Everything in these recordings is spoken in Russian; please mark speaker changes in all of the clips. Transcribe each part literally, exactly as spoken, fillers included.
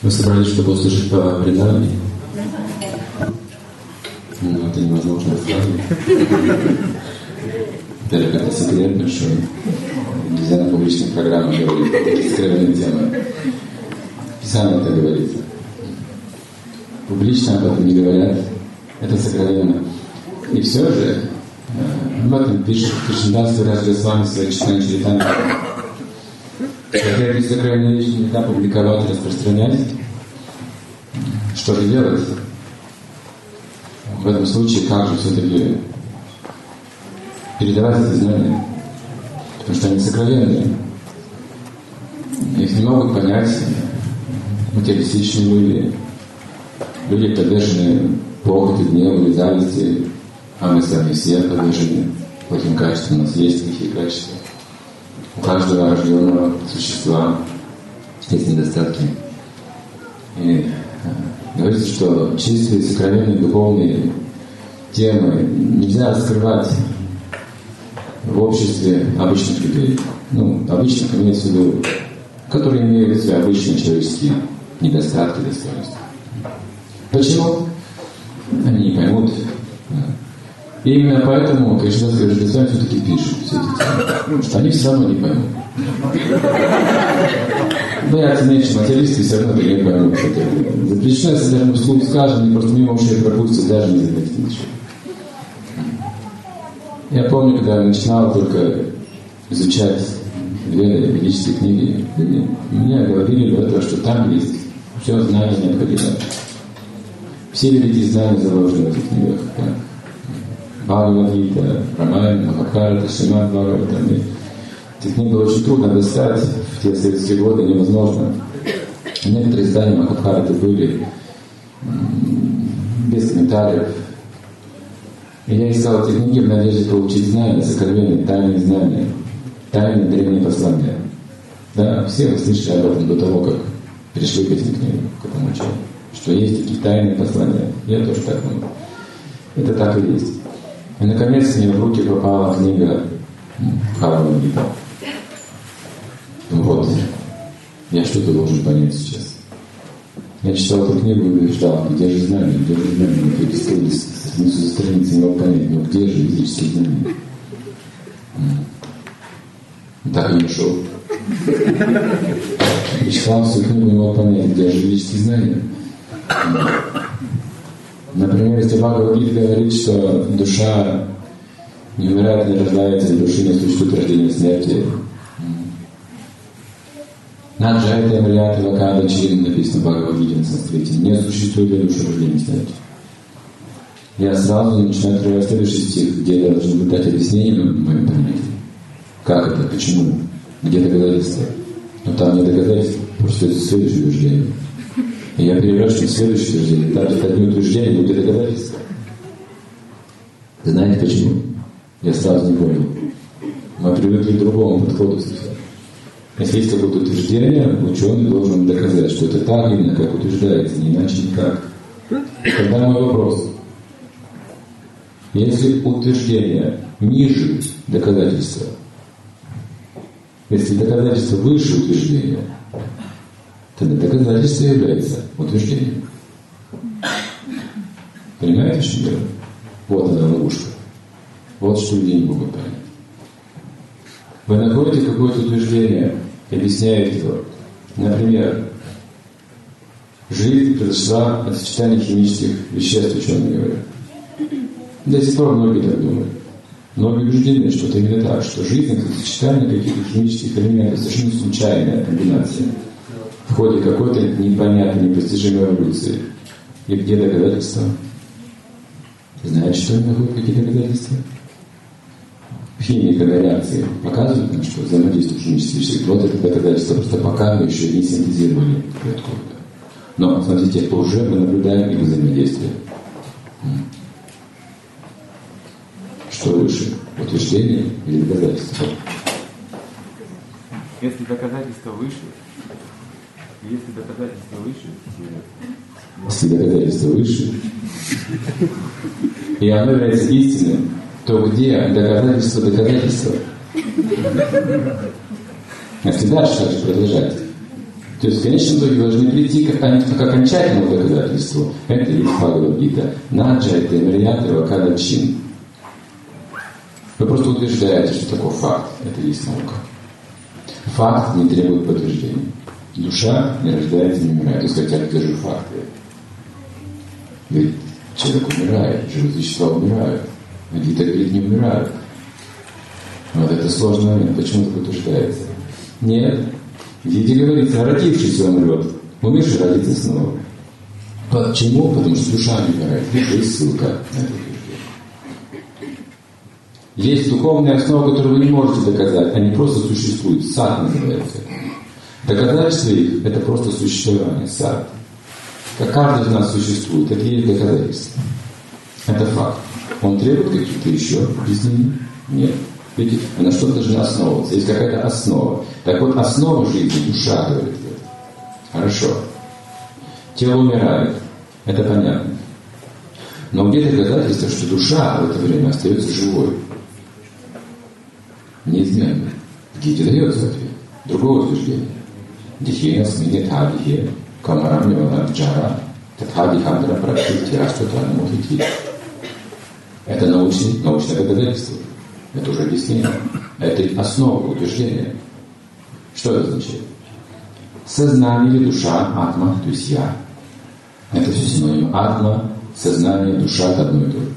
Speaker 1: Вы собрались, чтобы услышать по преданию? Ну, это невозможно сразу. Во-первых, это секрет большой. Нельзя на публичных программах говорить такие скрытые темы. Писание это говорится. Публично об этом не говорят. Это сокровенно. И все же об этом пишет Кришнадас Вирадж Госвами в своих читаниях Чаритамрите. Хотя эти сокровенные вещи нельзя публиковать, распространять, что же делать? В этом случае как же все-таки передавать эти знания? Потому что они сокровенные. Их не могут понять материалистичные люди. Люди, подвержены похоти, гневу или зависти, а мы сами все подвержены плохим качествам. У нас есть плохие качества. У каждого рожденного существа есть недостатки. И э, говорится, что чистые, сокровенные, духовные темы нельзя скрывать в обществе обычных людей. Ну, обычных имеется в виду, которые имеют в себе обычные человеческие недостатки, достоинства. Почему? Они не поймут. И именно поэтому Кришнадас Вирадж Госвами все-таки пишет все эти темы. Потому что они все равно не поймут. Ну, я оцениваю, материалисты все равно не поймут. Запрещено, если даже мы вслух скажем, они просто мимо ушей пропустят, даже не заметят ничего. Я помню, когда я начинал только изучать Веды, ведические книги, мне говорили до этого, что там есть все знания необходимое. Все великие знания заложены в этих книгах. Бхагавад-гита, Рамаяна, Махабхарата, Шримад Бхагаватам. Этих книг было очень трудно достать в те советские годы, невозможно. Некоторые издания Махабхараты были без комментариев. И я искал эти книги в надежде получить знания, сокровенные, тайные знания, тайные древние послания. Да, все вы слышали об этом до того, как пришли к этим книгам, к этому началу. Что есть такие тайные послания. Я тоже так думаю. Это так и есть. И наконец мне в руки попала книга Бхагавад-гита. Вот, я что-то должен понять сейчас. Я читал эту книгу и ждал, где же знания, где же знания. Я перестал страницу за страницей, не мог понять, но где же ведические знания. И так и не шел. И читал всю книгу, не мог понять, где же ведические знания. Например, если Бхагавад-гита говорит, что душа не умирает, не рождается, души не существует рождения и смерти. Наджайта Мрията Вакада Чин написано в Бхагавад-гите на санскрите. Не существует для души рождения и смерти. Я сразу начинаю открывать следующий стих, где я должен дать объяснение моим понятиям. Как это, почему, где доказательства. Но там не доказательства, просто это следующее утверждение. И я переворачиваю следующее утверждение. Там это одно утверждение, но где доказательства. Знаете почему? Я сразу не понял. Мы привыкли к другому подходу совсем. Если есть какое-то утверждение, ученый должен доказать, что это так именно, как утверждается, не иначе никак. Тогда мой вопрос. Если утверждение ниже доказательства, если доказательство выше утверждения, тогда доказательство является утверждением. Понимаете, что дело? Вот она ловушка. Вот что люди не могут понять. Вы находите какое-то утверждение и объясняете его. Например, жизнь произошла от сочетания химических веществ, ученые говорят. До сих пор многие так думают. Многие убеждены, что это именно так, что жизнь — это сочетание каких-то химических элементов, совершенно случайная комбинация в ходе какой-то непонятной, непостижимой эволюции. И где доказательства? Знаете, что они находят, какие доказательства? Химия, когда реакции показывают нам, что взаимодействуют химические вещества. Вот это доказательство, просто пока мы еще не синтезировали откуда-то. Но, смотрите, уже мы наблюдаем их взаимодействие. Что выше? Утверждение или доказательство?
Speaker 2: Если доказательство выше, если доказательство выше,
Speaker 1: если доказательство выше, и оно является истинным, то где доказательство доказательства? Если дальше так же продолжать, То есть в конечном итоге вы должны прийти к, к окончательному доказательству. Это есть Бхагавад-гита. Наджайте мрияты вакада чин. Вы просто утверждаете, что такой факт. Это есть наука. Факт не требует подтверждения. Душа не рождается, не умирает. То есть, хотя я держу факты. Ведь человек умирает, живые существа умирают. А Гита говорит, не умирают. Вот это сложный момент. Почему так утверждается? Нет. В Гите говорится, родившийся умрет. Умерший родится снова. Почему? Потому что душа не умирает. Это есть ссылка на это утверждение. Есть духовные основы, которые вы не можете доказать. Они просто существуют. Сад называется. Доказательства их – это просто существование. Сад. Как каждый из нас существует, это и есть доказательство. Это факт. Он требует каких-то еще объяснений? Нет. Видите, на что должна основываться? Есть какая-то основа. Так вот, основа жизни, душа говорит это. Хорошо. Тело умирает. Это понятно. Но где доказательство, что душа в это время остается живой? Неизменно. В Гите дается ответ. Другого утверждения. Дихена смени тадихе, камарам неванат джара, татхадихандра практиктиаштатранамухити. Это научное, научное доказательство. Это уже объяснение. Это основа утверждения. Что это означает? Сознание или душа, атма, то есть я. Это все синоним. Атма, сознание, душа – это одно и то же.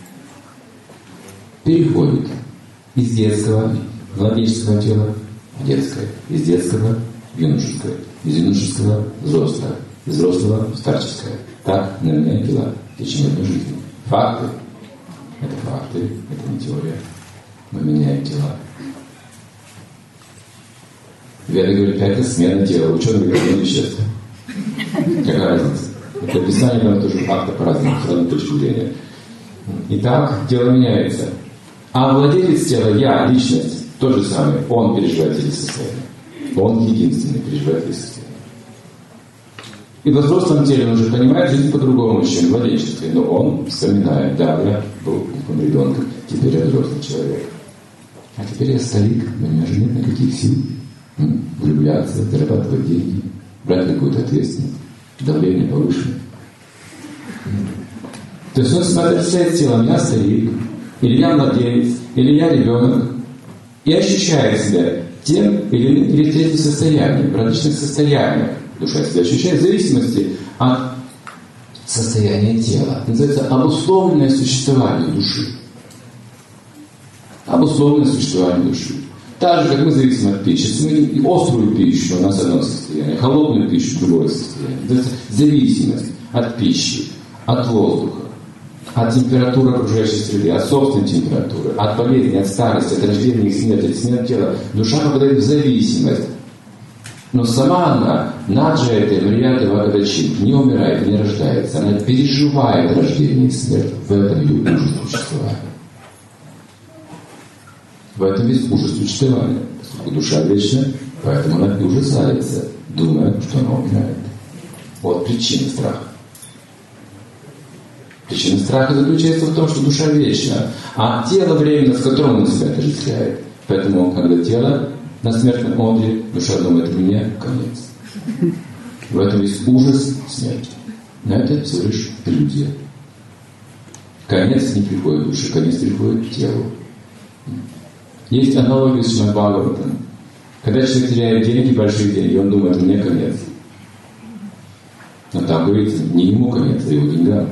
Speaker 1: Переходит из детского, младенческого тела в детское, из детского в юношеское, из юношеского в взрослое, из взрослого в старческое. Так мы меняем тела в течение одной жизни. Факты – это факты, это не теория. Мы меняем тела. Веда говорит, это смена тела. Ученые говорят, это вещество. Какая разница? Это описание, но тоже факты по-разному, с разной точки зрения. Итак, тело меняется. А владелец тела, я, личность, тот же самый, он переживает эти состояния. Он единственный переживает эти состояния. И во взрослом теле он уже понимает жизнь по-другому, чем в младенчестве. Но он вспоминает, да, я был ребенком, теперь я взрослый человек. А теперь я старик, у меня же нет никаких сил влюбляться, зарабатывать деньги, брать какую-то ответственность, давление повышенное. То есть он смотрит в тело, я старик, или я младенец, или я ребенок, и ощущает себя тем или иным или третьим состоянием, в различных состояниях. Душа себя ощущает в зависимости от состояния тела. Это называется обусловленное существование души. Обусловленное существование души. Так же, как мы зависим от пищи. Если мы едим острую пищу, у нас одно состояние, холодную пищу, другое состояние. Это зависимость от пищи, от воздуха, от температуры окружающей среды, от собственной температуры, от болезни, от старости, от рождения и смерти, от смерти тела. Душа попадает в зависимость. Но сама она, наджаяты, мрияты, вагадачин, не умирает, не рождается. Она переживает рождение и смерть. В этом ее ужас существования. В этом весь ужас существования. Поскольку душа вечна, поэтому она и ужасается, думая, что она умирает. Вот причина страха. Причина страха заключается в том, что душа вечна, а тело временно, с которым он себя отождествляет. Поэтому, когда тело на смертном одре, душа думает, мне конец. В этом весь ужас смерти. Но это всего лишь иллюзия. Конец не приходит к душе, конец приходит к телу. Есть аналогия с Шримад Бхагаватам. Когда человек теряет деньги, большие деньги, он думает, мне конец. Но там говорится, не ему конец, а его деньгам.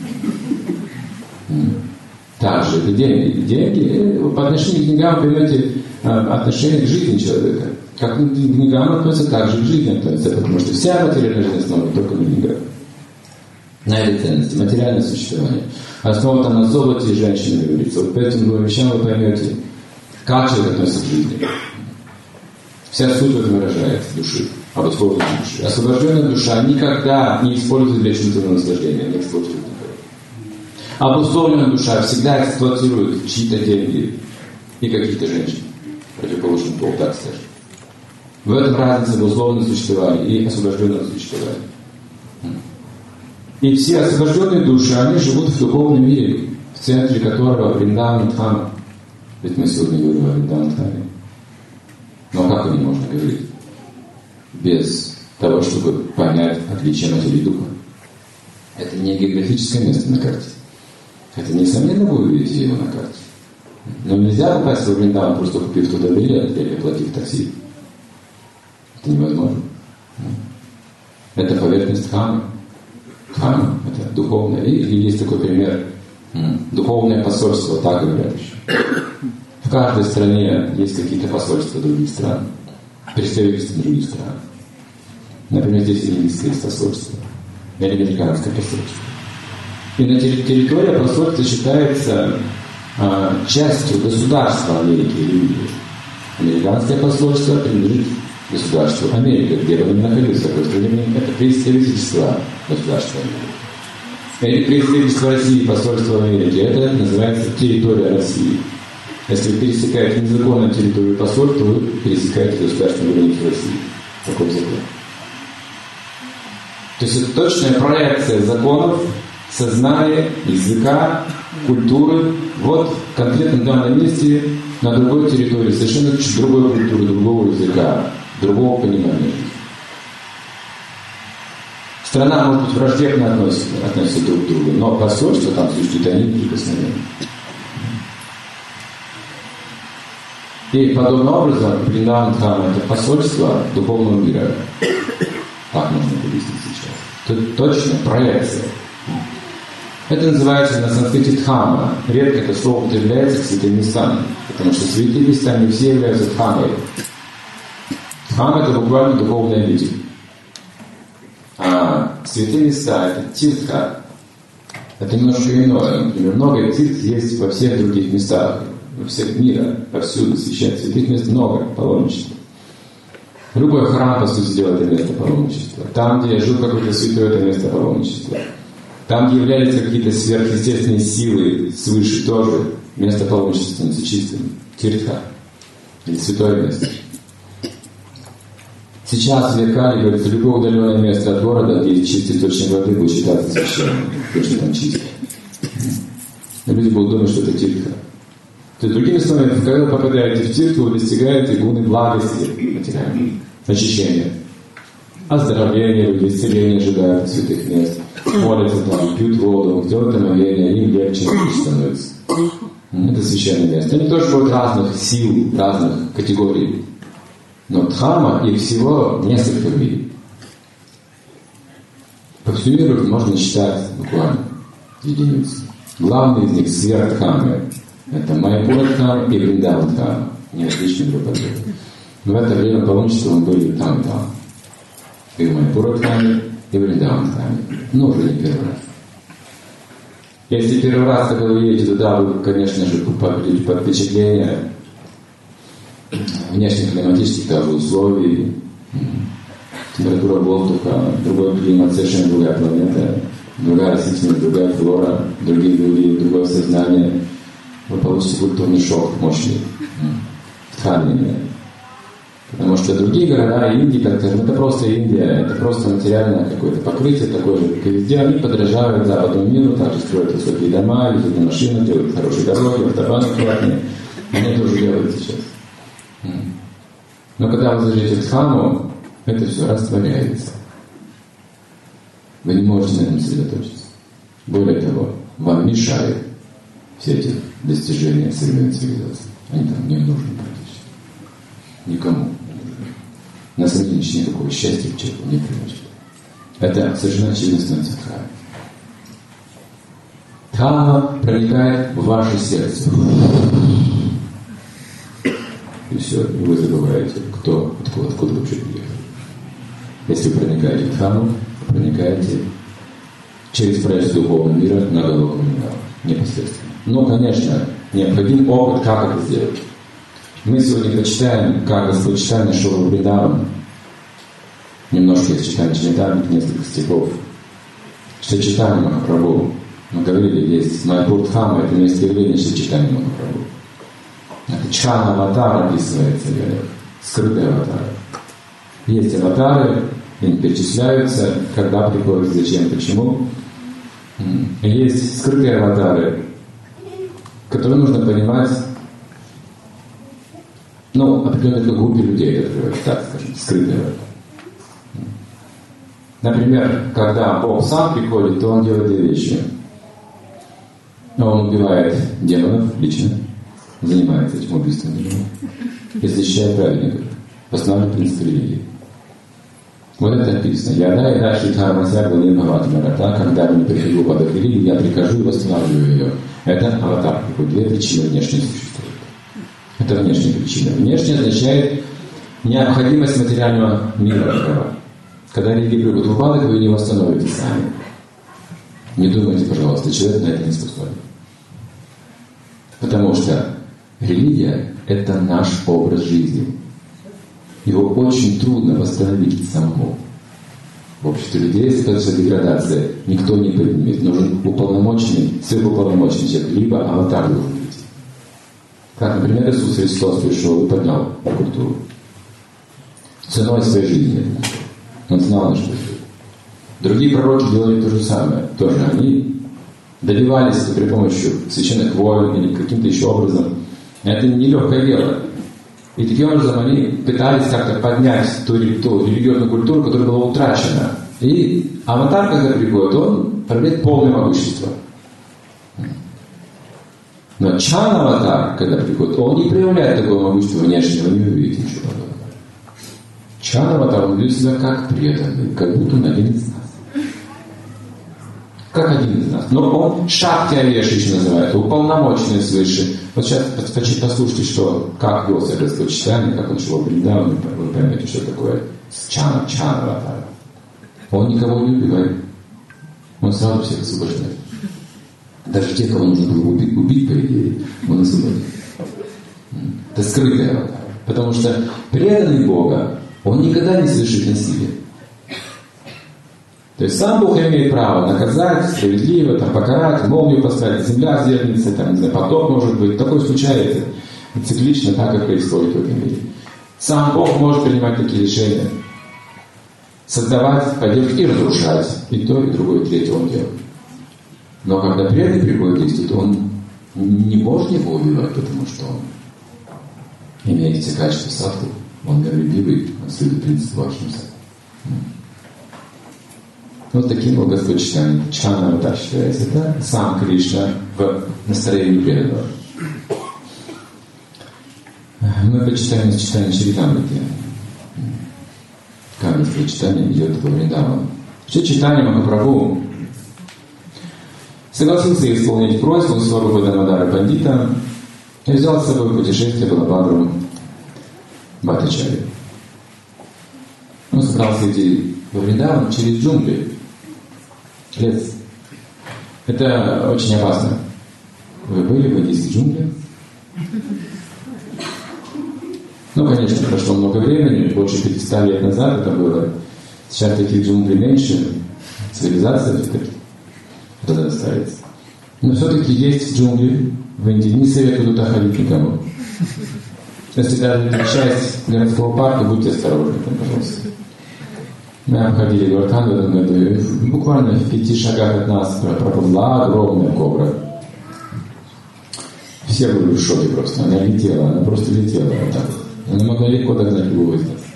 Speaker 1: Также это деньги. Деньги, по отношению к деньгам, вы поймете отношение к жизни человека. Как к деньгам относятся, так же и к жизни относятся. Потому что вся материальная жизнь основана только на деньгах. На этой ценности, материальное существование. Основа там на золоте и женщине говорится. Вот по этим двум вещам вы поймете, как человек относится к жизни. Вся суть в этом выражается, души, обусловленной души. Освобожденная душа никогда не использует для чувственного наслаждения, не эксплуатирует никого. Обусловленная душа всегда эксплуатирует чьи-то деньги и каких-то женщин. Противоположный пол, так скажем. В этом разница обусловленного существования и освобожденного существования. И все освобожденные души, они живут в духовном мире, в центре которого Вриндавана Дхама. Ведь мы сегодня говорим о Вриндавана Дхаме. Но как о ней можно говорить? Без того, чтобы понять отличие материи и духа. Это не географическое место на карте. Это, несомненно, вы увидите его на карте. Но нельзя попасть во Вриндаван, просто купив туда билет или оплатив такси. Это невозможно. Это поверхность Дхаммы. Дхамма – это духовное. И, и есть такой пример. Духовное посольство, так говорят еще. В каждой стране есть какие-то посольства других стран. Представительства других стран. Например, здесь индийское посольство. Или американское посольство. И на территории посольства считается а, частью государства Америки или Индии. Американское посольство принадлежит государству Америки, где бы ни находилось, в какой стране, это представительство государства Америки. Или представительство России, посольство Америки, это называется территория России. Если вы пересекаете незаконную территорию посольства, вы пересекаете государственную границу России. Такой закон. То есть это точная проекция законов, сознания, языка, культуры. Вот конкретно в данном месте на другой территории совершенно другой культуры, другого языка, другого понимания. Страна может быть враждебно относится, относится друг к другу, но посольство там существует, они неприкосновенны. И подобным образом Вриндаван Дхамма – это посольство духовного мира. Так можно объяснить сейчас. Тут точно проекция. Это называется на санскрите Дхамма. Редко это слово употребляется к святым местам, потому что святые места не все являются Дхаммой. Дхамма – это буквально духовная обитель. А святые места – это тиртха. Это немножко иное. Например, много тирт есть во всех других местах, во всех мира, повсюду священных святых мест много, паломничества. Любой храм, по сути дела, это место паломничества. Там, где жил какой-то святой, это место паломничества. Там, где являлись какие-то сверхъестественные силы свыше, тоже место паломничества становится чистым. Тиртха. Или святое место. Сейчас в Векале, говорится, любое удаленное место от города, где есть чистый источник воды, будет считаться священным, потому что там чисто. Но люди будут думать, что это тиртха. То есть, другими словами, когда вы попадаете в тиртху, вы достигаете гуны благости материальной, очищения, оздоровления, люди исцеления ожидают от святых мест, молятся там, пьют воду, делают омовение, им легче становится. Это священное место. Они тоже будут разных сил, разных категорий. Но Дхамма их всего несколько в мире. По всему миру можно считать буквально единицы. Главный из них сверх Дхаммы. Это Майяпура Дхамма и Вриндаван Дхамма. Не различные друг от друга. Но в это время паломничества мы были там и там. И в Майяпура Дхамме, и в Вриндаван Дхамме. Но уже не первый раз. Если первый раз, когда вы едете туда, вы, конечно же, попадете под впечатление внешних климатических даже условий, температура воздуха, другой климат, совершенно другая планета, другая растительность, другая флора, другие люди, другое сознание. Вы получите культурный шок мощный, тхарный. Потому что другие города Индии, как скажем, это просто Индия, это просто материальное какое-то покрытие, такое же, как и везде. Они подражают западному миру, также строят высокие дома, везут на машины, делают хорошие дороги, автобаны платные. Они тоже делают сейчас. Но когда вы зайдете в Дхамму, это все растворяется. Вы не можете на этом сосредоточиться. Более того, вам мешают все эти достижения современной цивилизации. Они там не нужны практически. Никому не нужны. На самом деле никакого счастья к человеку не приносит. Это совершенно очевидно становится Дхаммой. Дхамма проникает в ваше сердце. И все, и вы забываете, кто, откуда, откуда вы вообще приехали. Если вы проникаете в Дхамму, вы проникаете через проекцию духовного мира на голову Вриндавана, непосредственно. Но, конечно, необходим опыт, как это сделать. Мы сегодня почитаем, как Господь Чайтанья шел в Вриндаван. Немножко из Чайтанья Чаритамрити, несколько стихов. Что Чайтанья Махапрабху, мы говорили, есть Майяпур Дхамма, это место явления Шри Чайтанья Махапрабху. Это чхана аватар описывается, говорят, скрытые аватары. Есть аватары, они перечисляются, когда приходят, зачем, почему. И есть скрытые аватары, которые нужно понимать, ну, определенной группе людей, это, так скажем, скрытые аватары. Например, когда Бог сам приходит, то Он делает две вещи. Он убивает демонов лично, занимается этим убийством демонов, и защищает праведников, восстанавливает принцип религии. Вот это написано. «Яда и дальше Дхармася Гвалин Бхаватмарата, когда я не прихожу в адрес религии, я прихожу и восстанавливаю ее». Это аватар. Две причины внешние существуют. Это внешняя причина. Внешняя означает необходимость материального мира такого. Когда религия приходит в упадок, вы не восстановите сами. Не думайте, пожалуйста, человек на это не способен. Потому что религия – это наш образ жизни. Его очень трудно восстановить самому. В обществе людей, если это деградация, никто не поднимет. Нужен уполномоченный, сверхуполномоченный человек, либо аватар должен быть. Как, например, Иисус Христос пришел и поднял культуру. Ценой своей жизни. Он знал, что это. Другие пророки делали то же самое. Тоже они добивались это при помощи священных войн или каким-то еще образом. Это нелегкое дело. И таким образом они пытались как-то поднять ту, ту религиозную культуру, которая была утрачена. И аватар, когда приходит, он проявляет полное могущество. Но чан-аватар, когда приходит, он не проявляет такого могущества внешнего, не увидите ничего подобного. Чан-аватар, он ведет себя как преданный, как будто он один из нас. Как один из нас. Но он Шакти-Авеш еще называют, уполномоченный свыше. Вот сейчас послушайте, что, как вел себя Господь Чайтанья, как он шел недавно, вы поймете, что такое чана, чана-аватар. Он никого не убивает. Он сразу всех освобождает. Даже тех, кого нужно было убить, убить по идее, он освободит. Это скрытый аватар. Потому что преданный Бога, он никогда не совершит насилие. То есть сам Бог имеет право наказать справедливо, там, покарать, молнию поставить, земля зернится, там, не знаю, потоп может быть. Такое случается циклично, так как происходит в этом мире. Сам Бог может принимать такие решения. Создавать, поддерживать и разрушать. И то, и другое, и третье он делает. Но когда преданный приходит действовать, он не может его убивать, потому что он имеет все качества садху. Он миролюбивый, он следует принципу Ахимса. Вот таким был Господь Чайтанья. Чан-аватар считается. Это сам Кришна в настроении преданного. Мы почитаем из читания Чаритамрити. Как Господь Чайтанья идет по Вриндавану. Все читание Махапрабху согласился исполнить просьбу Сварупы Дамодара Пандита и взял с собой путешествие Балабхадру Бхаттачарьи. Он собрался идти во Вриндаван через джунгли, лес. Это очень опасно. Вы были в индийских джунглях? Ну, конечно, прошло много времени, больше пятисот лет назад это было. Сейчас таких джунглей меньше, цивилизация все-таки разрастается. Но все-таки есть джунгли в Индии, не советую туда ходить никому. Если даже часть городского парка, будьте осторожны, там, пожалуйста. Мы обходили Гортан в этом году, и буквально в пяти шагах от нас проползла огромная кобра. Все были в шоке просто. Она летела, она просто летела вот так. Она могла легко догнать любого из нас.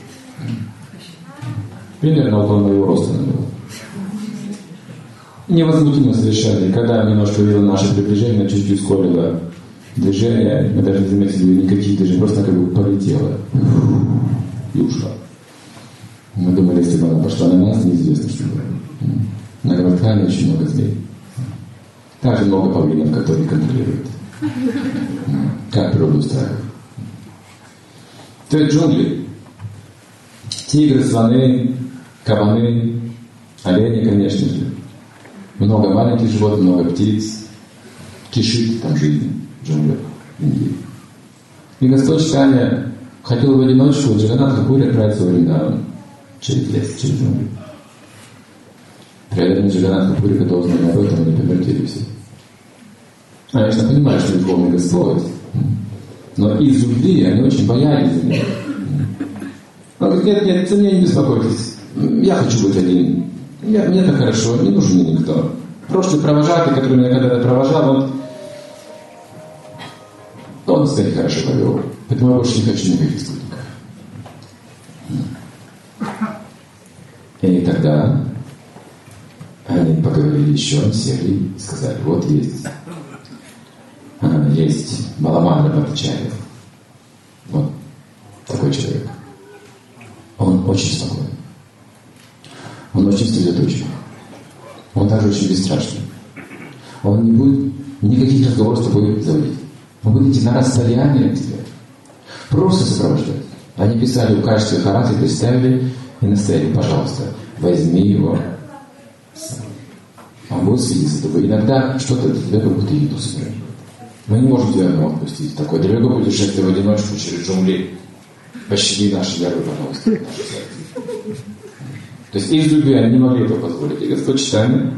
Speaker 1: Примерно около моего роста она была. Невозмутимо совершенно. И когда немножко увидела наше приближение, чуть-чуть ускорила движение, мы даже не заметили никаких движений, просто как бы полетела и ушла. Мы думали, если бы она пошла на нас, неизвестно, что было. На Гавардхане очень много змей. Также много павлинов, которые контролируют. Как природу устраивает. То есть джунгли. Тигры, слоны, кабаны, олени, конечно же. Много маленьких животных, много птиц. Кишит там жизнь в джунглях в Индии. И Господь Чайтанья хотел в одиночку Джаганнатха Пури отправиться в Вриндаван. Через лес, через джунгли. Преданные Джаганнатха Пури, когда узнали об этом, они помертвели все. Конечно, понимаю, что Верховный Господь, но из любви они очень боялись за него. Он говорит, нет, нет, за меня не беспокойтесь. Я хочу быть один. Я, мне так хорошо, не нужен мне никто. Прошлый провожатый, который меня когда-то провожал, он, он себя не хорошо повел. Поэтому я больше не хочу никаких спутников. И тогда Они поговорили еще, сели и сказали, вот есть, есть Баламандра Бхаттачарья. Вот такой человек. Он очень спокойный. Он очень сосредоточен. Он также очень бесстрашный. Он не будет никаких разговоров с тобой заводить. Он будет идти на расстояние от тебя. Просто сопровождать. Они писали в качестве характеры, представили и настояли, пожалуйста, возьми его. Он будет следить за тобой. Иногда что-то для тебя как будто еду собирает. Мы не можем тебя одного отпустить. Такое далеко путешествие в одиночку через джунгли. Пощади наши нервы, пожалуйста. То есть из любви они не могли этого позволить. И Господь Чайтанья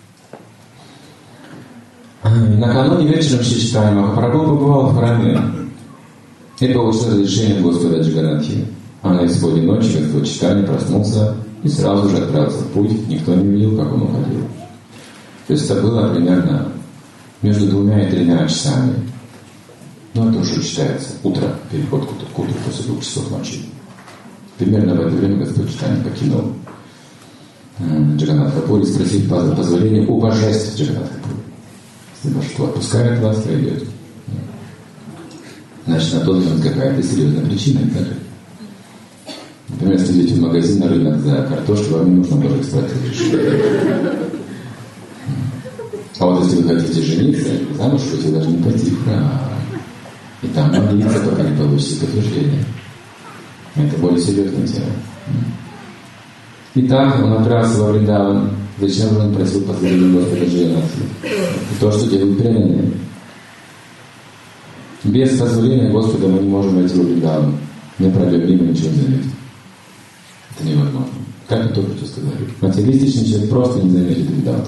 Speaker 1: накануне вечером Шри Чайтанья Махапрабху побывал в храме и получил разрешение от Господа Джаганатхи. А на исходе ночи Господь Чайтанья проснулся и сразу же отправился в путь. Никто не видел, как он уходил. То есть это было примерно между двумя и тремя часами. Но это уже считается утро, переход к утру после двух часов ночи. Примерно в это время Господь Чайтанья покинул Джаганнатха-пури, спросив позволения у божеств Джаганнатха-пури. Если божество отпускает вас, то идет. Значит, на то должна быть какая-то серьезная причина. Даже. Например, если идете в магазин, на рынок за картошку, вам не нужно тоже спросить разрешение. А вот если вы хотите жениться, замуж выйти, вы должны пойти в храм. И там молиться, пока не получите подтверждение. Это более серьезная тема. Итак, он отправился во Вриндаван. Зачем же он просил позволения Господа Джаганнатхи? То, что делают преданные. Без позволения Господа мы не можем войти во Вриндаван. Мы пройдем мимо, ничего не заметим. Это невозможно. Как мы только что сказали. Материалистичный человек просто не заметит Вриндаван.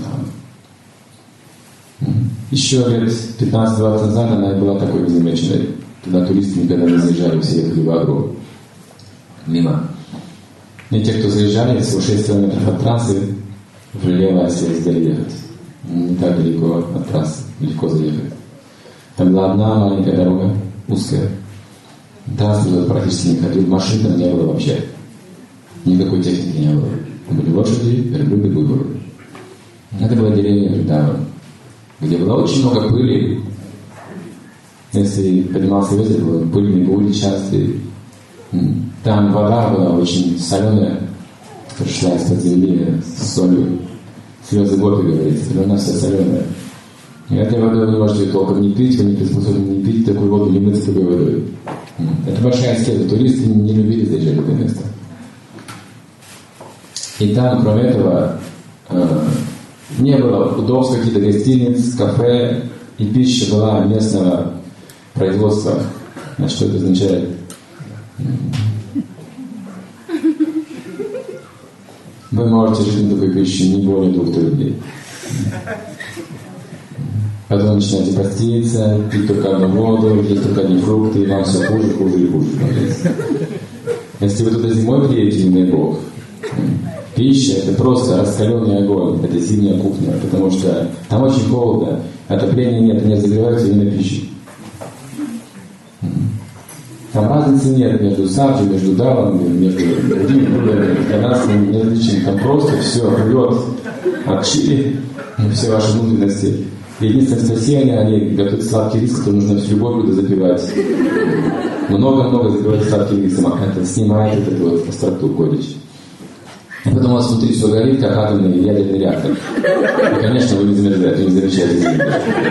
Speaker 1: Еще лет пятнадцать-двадцать назад она была такой незамеченной. Туда туристы никогда не заезжали, все ехали в Агру. Мимо. И те, кто заезжали, всего шесть километров от трассы, влево, если сдали ехать. Не так далеко от трассы, легко заехать. Там была одна маленькая дорога, узкая. Транспорт практически не ходил, машин там не было вообще. Никакой техники не было. Были лошади, верблюды, быдлы. Это была деревня Вриндаван, где было очень много пыли. Если поднимался ветер, было пыльные бури частые. Там вода была очень соленая, пришла из-под земли с солью. Слезы гопи, говорится, она вся соленая. И этой водой вы не можете толком не пить, вы не приспособлены не пить такую воду, или мыться такой водой. Это большая аскеза. Туристы не любили заезжать в это место. И там, кроме этого, не было удобств каких-то гостиниц, кафе, и пища была местного производства. А что это означает? Вы можете жить на такой пище не более двух-трех дней. Потом начинаете поститься, пить только одну воду, есть только одни фрукты, и вам все хуже, хуже и хуже. Если вы туда зимой приедете, не дай Бог, пища — это просто раскаленный огонь, это зимняя кухня, потому что там очень холодно, отопления нет, они разогреваются именно пищей. Там разницы нет между саджи, между давами, между другими блюдами. Для нас не различим. Там просто все рвет от чили, все ваши внутренности. Единственное спасение, они готовят сладкий рис, который нужно всю любое блюдо запивать. Много-много запивать сладким рисом, а это снимает вот эту вот остроту, горечь. И потом у вас внутри все горит, как атомный ядерный реактор. И, конечно, вы не замерзаете, вы не замечаете.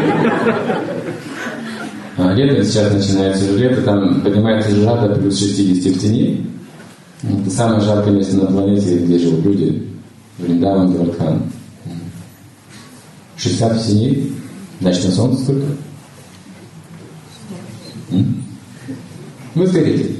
Speaker 1: А лето, сейчас начинается уже лето, там поднимается жара до плюс шестьдесят в тени. Это самое жаркое место на планете, где живут люди. Вриндаван, Гавардхан. шестьдесят в тени, значит на солнце сколько? М? Вы сгорите.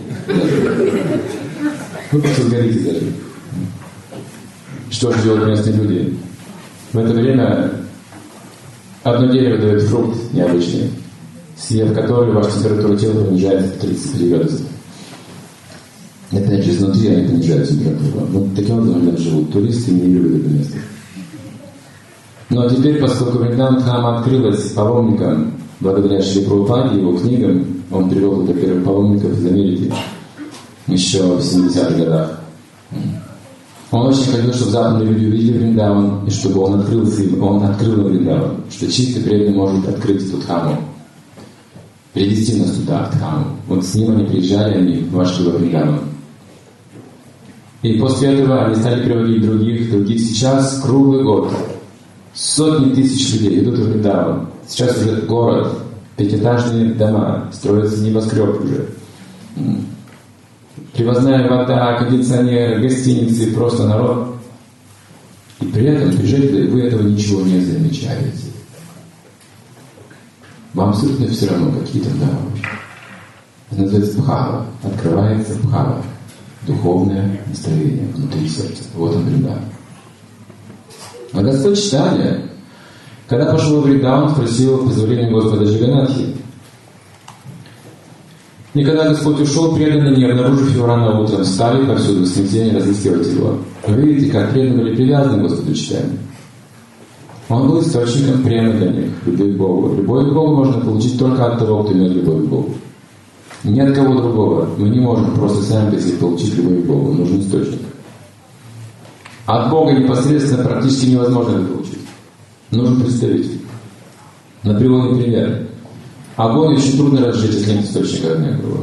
Speaker 1: Вы просто сгорите даже. Что же делают местные люди? В это время одно дерево дает фрукт необычный, съев который ваша температура тела понижается в тридцать три градуса. Это значит, изнутри они понижают температуру. Вот таким образом живут туристы, не любят это место. Ну а теперь, поскольку Вриндаван Дхама открылась паломникам благодаря Шри Прабхупаде и его книгам, он привел туда первых паломников из Америки еще в семидесятых годах. Он очень хотел, чтобы западные люди увидели Вриндаван, и чтобы он открылся им, он открыл Вриндаван, что чистый преданный может открыть эту Дхаму, привести нас туда, к Дхаму. Вот с ним они приезжали, они вошли во Вриндаван. И после этого они стали приводить других, других. Сейчас круглый год сотни тысяч людей идут в Вриндаван. Сейчас уже город, пятиэтажные дома, строятся небоскреб уже. Привозная вода, кондиционеры, гостиницы, просто народ. И при этом приезжаете, вы этого ничего не замечаете. Вам абсолютно все равно, какие там дома. Это называется бхава. Открывается бхава. Духовное настроение внутри сердца. Вот он Вриндаван. А Господь Чайтанья, когда пошел в Вриндаван, спросил позволения Господа Джаганатхи. И когда Господь ушел, преданные, не обнаружив его рано утром, стали повсюду в смятении разыскивать его. Вы видите, как преданные были привязаны к Господу Чайтанье. Он был источником премы для них, любви к Богу. Любовь к Богу можно получить только от того, кто имеет любовь к Богу. Ни от кого другого. Мы не можем просто сами по себе получить любовь к Богу. Нужен источник. От Бога непосредственно практически невозможно это получить. Нужен представитель. На приводный пример. Огонь очень трудно разжечь, если нет источника огня, грубо.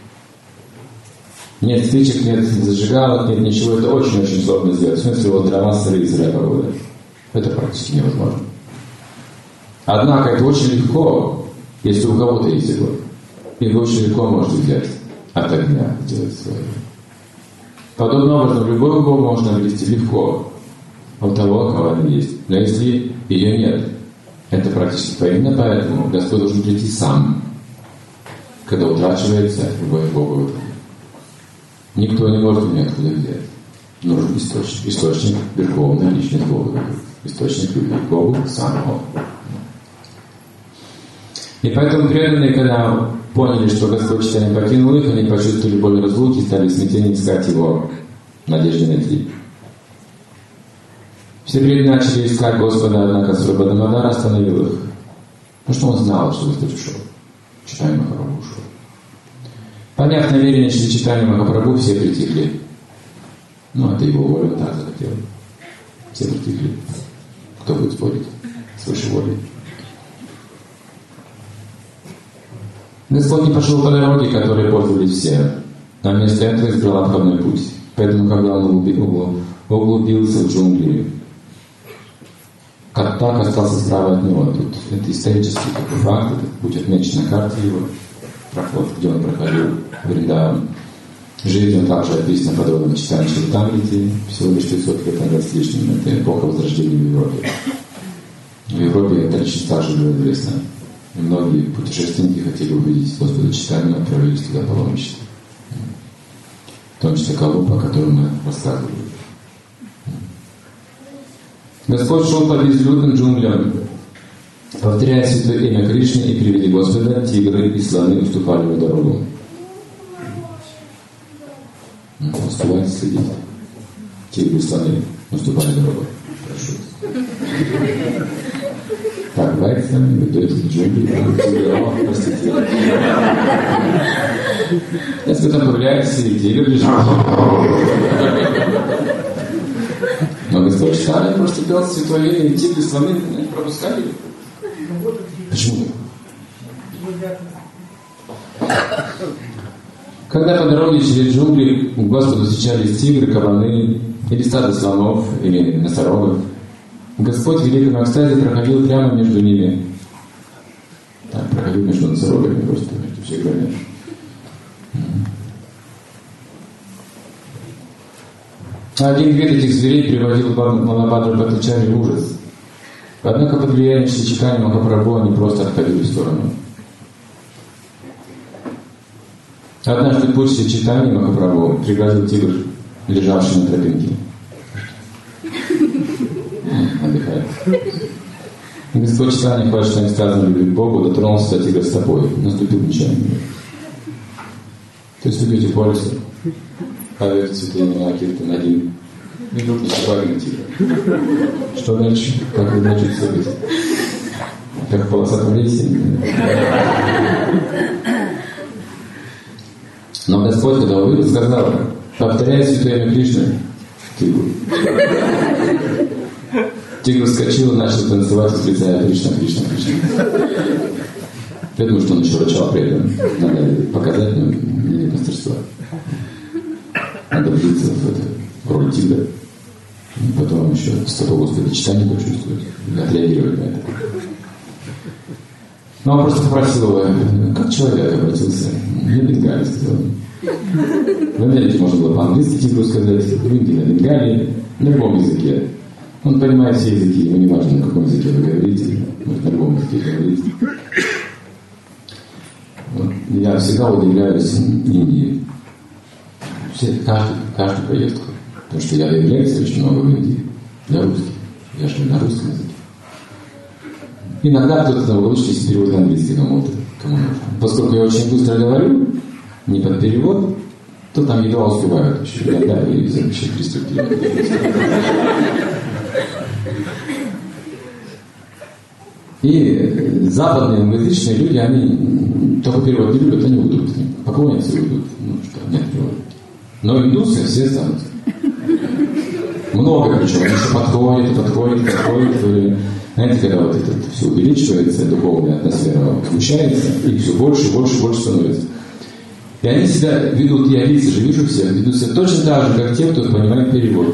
Speaker 1: Нет спичек, нет зажигалок, нет ничего. Это очень-очень сложно сделать. В смысле, вот дрова сырые, сырая погода. Это практически невозможно. Однако это очень легко, если у кого-то есть огонь. И вы очень легко можете взять от огня, сделать свое. Подобным образом, любую Богу можно обрести легко от того, у кого она есть. Но если ее нет, это практически поименно, поэтому Господь должен прийти сам, когда утрачивается любовь к Богу. Никто не может у меня откуда взять. Нужен источник. Источник верховной личности Бога. Источник любви к Богу самого. И поэтому преданные, когда поняли, что Господь Чайтанья покинул их, они почувствовали боль разлуки и стали в смятении искать его, в надежде найти. Все преданные начали искать Господа, однако Сварупа Дамодар остановил их. Потому что он знал, что Господь ушел. Чайтанья Махапрабху ушел. Поняв намерение Шри Чайтаньи Махапрабху, все притихли. Ну, это его воля, он так захотел. Все притихли. Кто будет спорить с высшей волей? Господь не пошел по дороге, которой пользовались все, а вместо этого избрал обходной путь. Поэтому, когда он углубился в джунгли, как так остался справа от него. Тут это исторический такой факт, этот путь отмечен на карте его, проход, где он проходил в Вриндаван. Жизнь он также описана подробно в Чайтанья Чаритамрите, всего лишь пятьсот лет назад с лишним. Это эпоха Возрождения в Европе. В Европе эта личность также была известна. И многие путешественники хотели увидеть Господа Чайтанью, но отправились туда паломничество. В том числе Калупа, о котором мы рассказывали. Господь шел по безлюдным джунглям, повторяя святое имя Кришны, и при виде Господа тигры и слоны уступали ему дорогу. Успевайте следить. Тигры и слоны уступали дорогу. Прошу. Так, бывает с нами, вы идете в джунгли, тигры, о, простите. Если там появляется и тигр лежит. Но Господь Чайтанья просто пел святое имя, и тигры и слоны не пропускали. Почему? Когда по дороге через джунгли к Господу встречались тигры, кабаны или стадо слонов, или носорогов, Господь в великом экстазе проходил прямо между ними. Так, проходил между носорогами, просто между тиграми. Один вид этих зверей приводил Балабхадра Бхаттачарьи в ужас. Однако под влиянием Шри Чайтаньи Махапрабху они просто отходили в сторону. Однажды путь Шри Чайтаньи Махапрабху пригрозил тигр, лежавший на тропинке. Отдыхает. Господь Чайтанья, хватит, что не сказано любит Богу, дотронулся до тигра стопой, наступил нечаянно. То есть вы идете по лесу, поверьте святые имена Киртан один, и вдруг наступали на тигра. Что дальше? Как вы начали событь? Как полосатым листьем? Но Господь, когда увидел, сказал: повторяй святое имя Кришны, тигру. Тигр вскочил и начал танцевать, восклицая Кришна, Кришна, Кришна. Я думаю, что он еще рычал при этом. Надо показать мне не мастерство. Надо влиться в это, в роль тигра. И потом еще стопа Господа читания почувствовать, отреагировать на это. Но он просто попросил его, как человек обратился. Не бенгали, сказал он. В Америке можно было по-английски тигру сказать, в Индии на бенгале, на любом языке. Он понимает все языки, ему не важно, на каком языке вы говорите, может, на любом языке говорите. Вот. Я всегда удивляюсь Индии. Все, каждый, каждую поездку. Потому что я даю лекции очень много в Индии. Для русских. Я же на русском языке. Иногда кто-то там лучше, если перевод на английский кому-то, кому нужно. Поскольку я очень быстро говорю, не под перевод, то там едва успевают еще. Иногда и вообще приступили. И западные англоязычные люди, они только перевод не любят, они уйдут. Поклонятся и уйдут. Ну что, нет перевода. Но индусы все останутся. Много причем. Они все подходят, подходят, подходят. Знаете, когда вот это все увеличивается, духовная атмосфера включается, и все больше, больше, больше становится. И они себя ведут, я лица же вижу всех, ведут себя точно так же, как те, кто понимает перевод.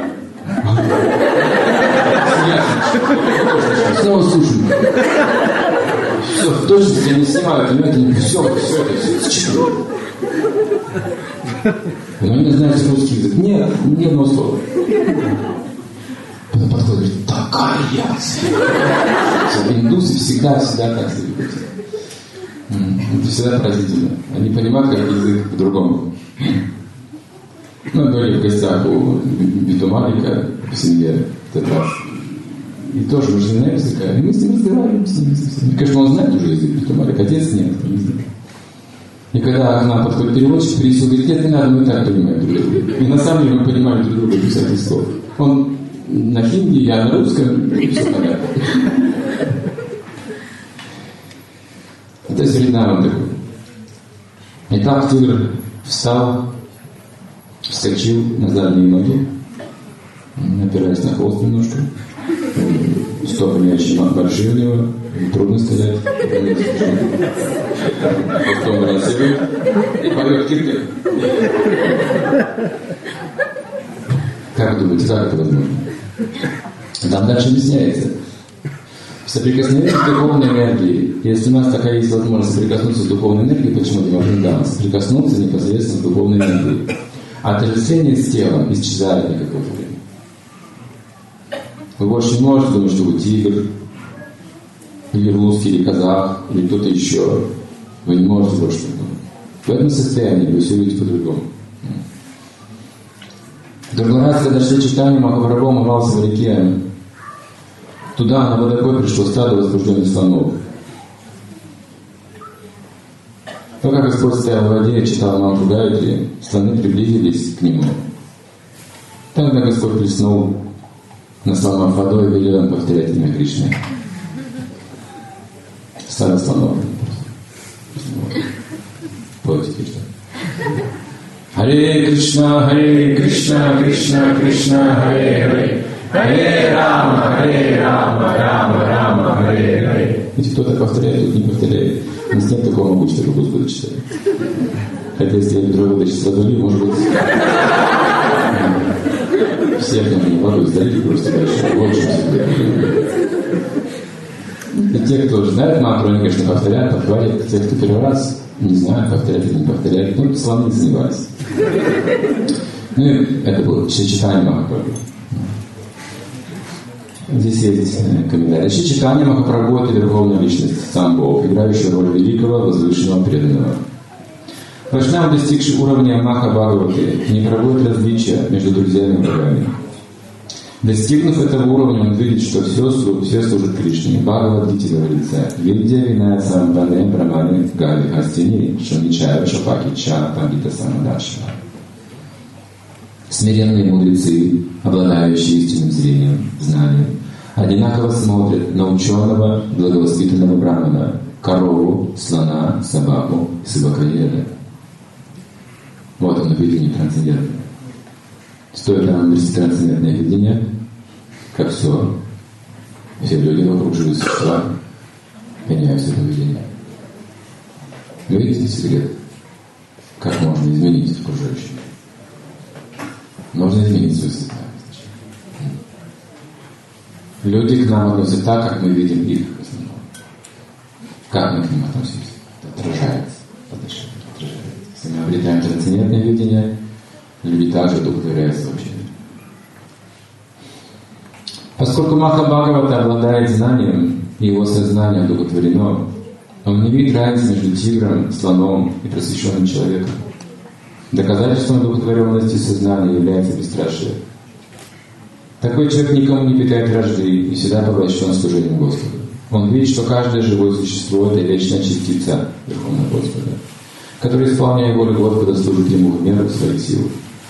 Speaker 1: Снова слушаю. Все, в точности они снимают, понимаете, все, все это, все читают. Но они не знают русский язык. Нет, ни одного слова. Потом подходит и говорит, такая я. Индусы всегда, всегда так себя ведут. Это всегда поразительно. Они понимают, как язык по-другому. Мы были в гостях у Витумалика в семье Татар. И тоже мы же не знаем языка. И мы с ним разговариваем. С ним, с ним. Конечно, он знает уже язык Витумалик. Отец нет, не знает. И когда к нам подходит переводчик, Присил говорит, нет, не надо, мы так понимаем друг друга. И на самом деле мы понимаем друг друга без всяких слов. Он на хинди, я на русском, и все понятно. Это Сринаван такой. Итак, тигр встал, вскочил на задние ноги, опираясь на хвост немножко. Стопы очень большие у него, трудно стоять. Потом бросил и повел тигр. Как вы думаете, как это возможно? Там дальше объясняется. Соприкосновение с духовной энергией. Если у нас такая есть возможность соприкоснуться с духовной энергией, почему не можем да, соприкоснуться непосредственно с духовной энергией? Отождествление с телом исчезает на какое-то время. Вы больше не можете думать, что вы тигр, или русский, или казах, или кто-то еще. Вы не можете больше так думать. В этом состоянии вы все видите по-другому. В другой раз, когда шли читания, Махапрабху умывался в реке. Туда на водопой пришло стадо возбужденных слонов. Пока Господь стоял в воде и читал мантру Гайатри, слоны приблизились к нему. Тогда Господь плеснул на слонов водой и велел им повторять имя Кришны. Стадо слонов. Пойте Кришна. Харе Кришна, Харе Кришна, Кришна, Кришна, Харе Харе. Харе Рама, Харе Рама, Рама, Рама, Харе Харе. Ведь кто-то повторяет, тут не повторяет. У нас нет такого могущества, как Господа читает. Хотя если я ведро выдачи сладоли, может быть, всех нужно не воду сдалить просто дальше. Вот что всегда. И те, кто уже знает мантру, они, конечно, повторяют, повторяют. Те, кто первый раз не знают, повторяют или не повторяют. Ну, слоны занимались. Ну и это было читание Махапрабху. Здесь есть комментарий. Шри Чайтанья Махапрабху — это верховная личность, сам Бог, играющий роль великого, возвышенного, преданного. Вайшнав, достигший уровня Маха Бхагавати, не проводит различия между друзьями и врагами. Достигнув этого уровня, он видит, что все, все служит Кришне. В Бхагавад-гите говорится: «Видя вина самбане брамане гави хастини, шаничая шапаки ча пандита самадашва». Смиренные мудрецы, обладающие истинным зрением, знанием, одинаково смотрят на ученого, благовоспитанного брамана, корову, слона, собаку и собакоеда. Вот он видение трансцендентное. Стоит нам обрести трансцендентное видение, как все, все люди вокруг живые существа меняют свое поведение. Вы видите секрет? Как можно изменить окружающее? Нужно изменить свое сознание. Люди к нам относятся так, как мы видим их в основном. Как мы к ним относимся? Это отражается. отражается. Если мы обретаем трансцендентное видение, люди также удовлетворяются вообще. Поскольку Махабхагавата обладает знанием, и его сознание удовлетворено, он не видит разницы между тигром, слоном и просвещенным человеком. Доказательством удовлетворенности сознания является бесстрашие. Такой человек никому не питает вражды и всегда поглощен служением Господу. Он видит, что каждое живое существо — это вечная частица Верховного Господа, который, исполняя волю Господа, служит Ему в меру своих сил.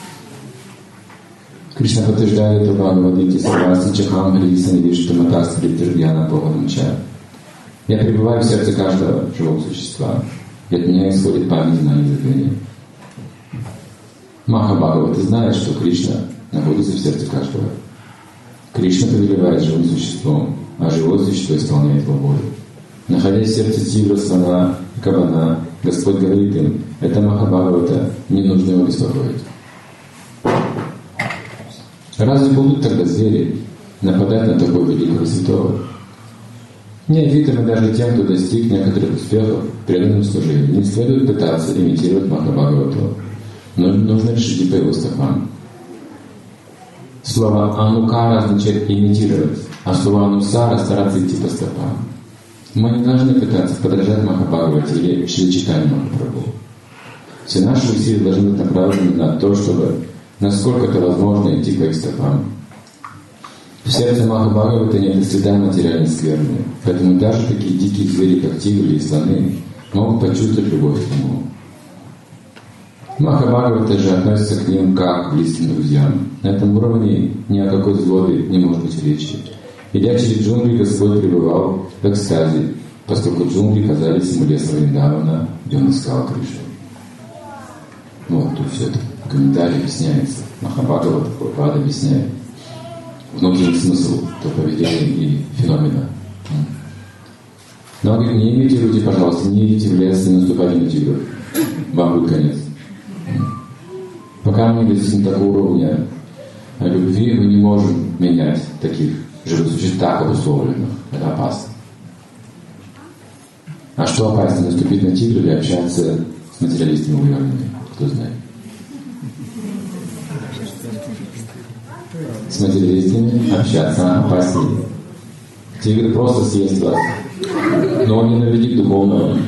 Speaker 1: Кришна подтверждает это в Бхагавад-гите: «Сарваси чахам гридиса невишта матас притиргьяна бхагаванча». Я пребываю в сердце каждого живого существа, и от меня исходит память знаний и забвения. Махабхагавата знает, что Кришна находится в сердце каждого. Кришна повелевает живым существом, а живое существо исполняет его волю. Находясь в сердце тигра, слона и кабана, Господь говорит им: это Махабхагавата, не нужно его беспокоить. Разве будут тогда звери нападать на такого великого святого? Неофитам и даже тем, кто достиг некоторых успехов в преданном служении, не следует пытаться имитировать Махабхагавату, но нужно решить и по его стопам. Слово «анукара» означает «имитировать», а слово «анусара» — стараться идти по стопам. Мы не должны пытаться подражать Махабхагавате или Шри-Чайтанье Махапрабху. Все наши усилия должны быть направлены на то, чтобы, насколько это возможно, идти по их стопам. В сердце Махабхагаваты нет следа материальной скверны, поэтому даже такие дикие звери, как тигры и слоны, могут почувствовать любовь к нему. Махабхагавата же относится к ним как к близким друзьям. На этом уровне ни о какой злобе не может быть речи. Идя через джунгли, Господь пребывал в экстазе, поскольку джунгли казались ему лесом Вриндавана, где он искал Кришну. Вот тут все это в комментарии объясняется. Махабхагавата Прабхупада объясняет внутренний смысл этого поведения и феномена. Но он говорит: не имитируйте, пожалуйста, не идите в лес, не наступайте на тигров. Вам будет конец. Пока мы не достигнем такого уровня любви, мы не можем менять таких живых существ, так обусловленных. Это опасно. А что опасно, наступить на тигра или общаться с материалистами уверенными? Кто знает? С материалистами общаться опаснее. Тигр просто съест вас, но он ненавидит духовного.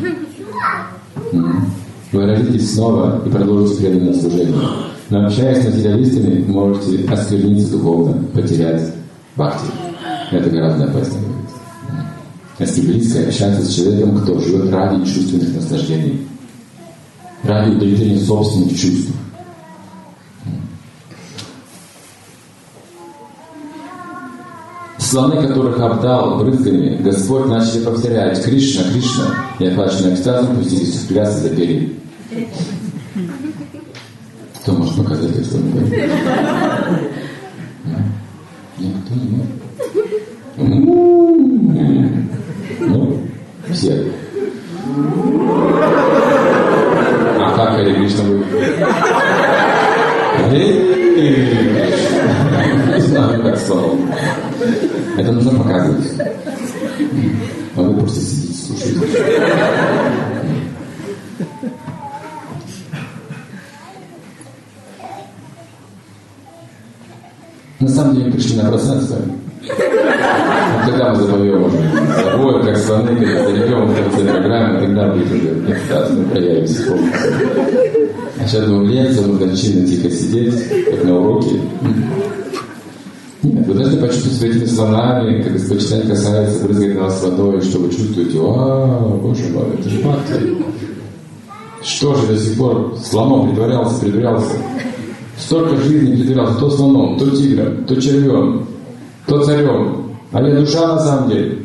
Speaker 1: Вы родитесь снова и продолжите преданное служение. Но общаясь с материалистами, можете оскверниться духовно, потерять бхакти. Это гораздо опаснее. Если близко общаться с человеком, кто живет ради чувственных наслаждений, ради удовлетворения собственных чувств. Слоны, которых обдал брызгами, Господь начали повторять: Кришна, Кришна, и охваченные экстазом пустились в пляс и запели. Кто может показать, как что-нибудь говорит? Никто не может. Ну, все. А как Харе Кришна будет? Не знаю, как слово. Это нужно показывать. А вы просто сидите, слушаете. На самом деле мы пришли на пространство. Вот когда мы запоем уже собой, как слоны, когда зарядем в конце программы, тогда будет уже экстаз, мы проявимся полностью. А сейчас думаю, лекция, нужно чинно тихо сидеть, как на уроке. Нет, вы должны почувствовать с этими слонами, как Господь Чайтанья касается, брызгает на вас водой, что вы чувствуете: «О, Боже мой, это же бхакти». Что же до сих пор слоном притворялся, притворялся? Столько жизни притворялся то слоном, то тигром, то червем, то царем. А я душа на самом деле.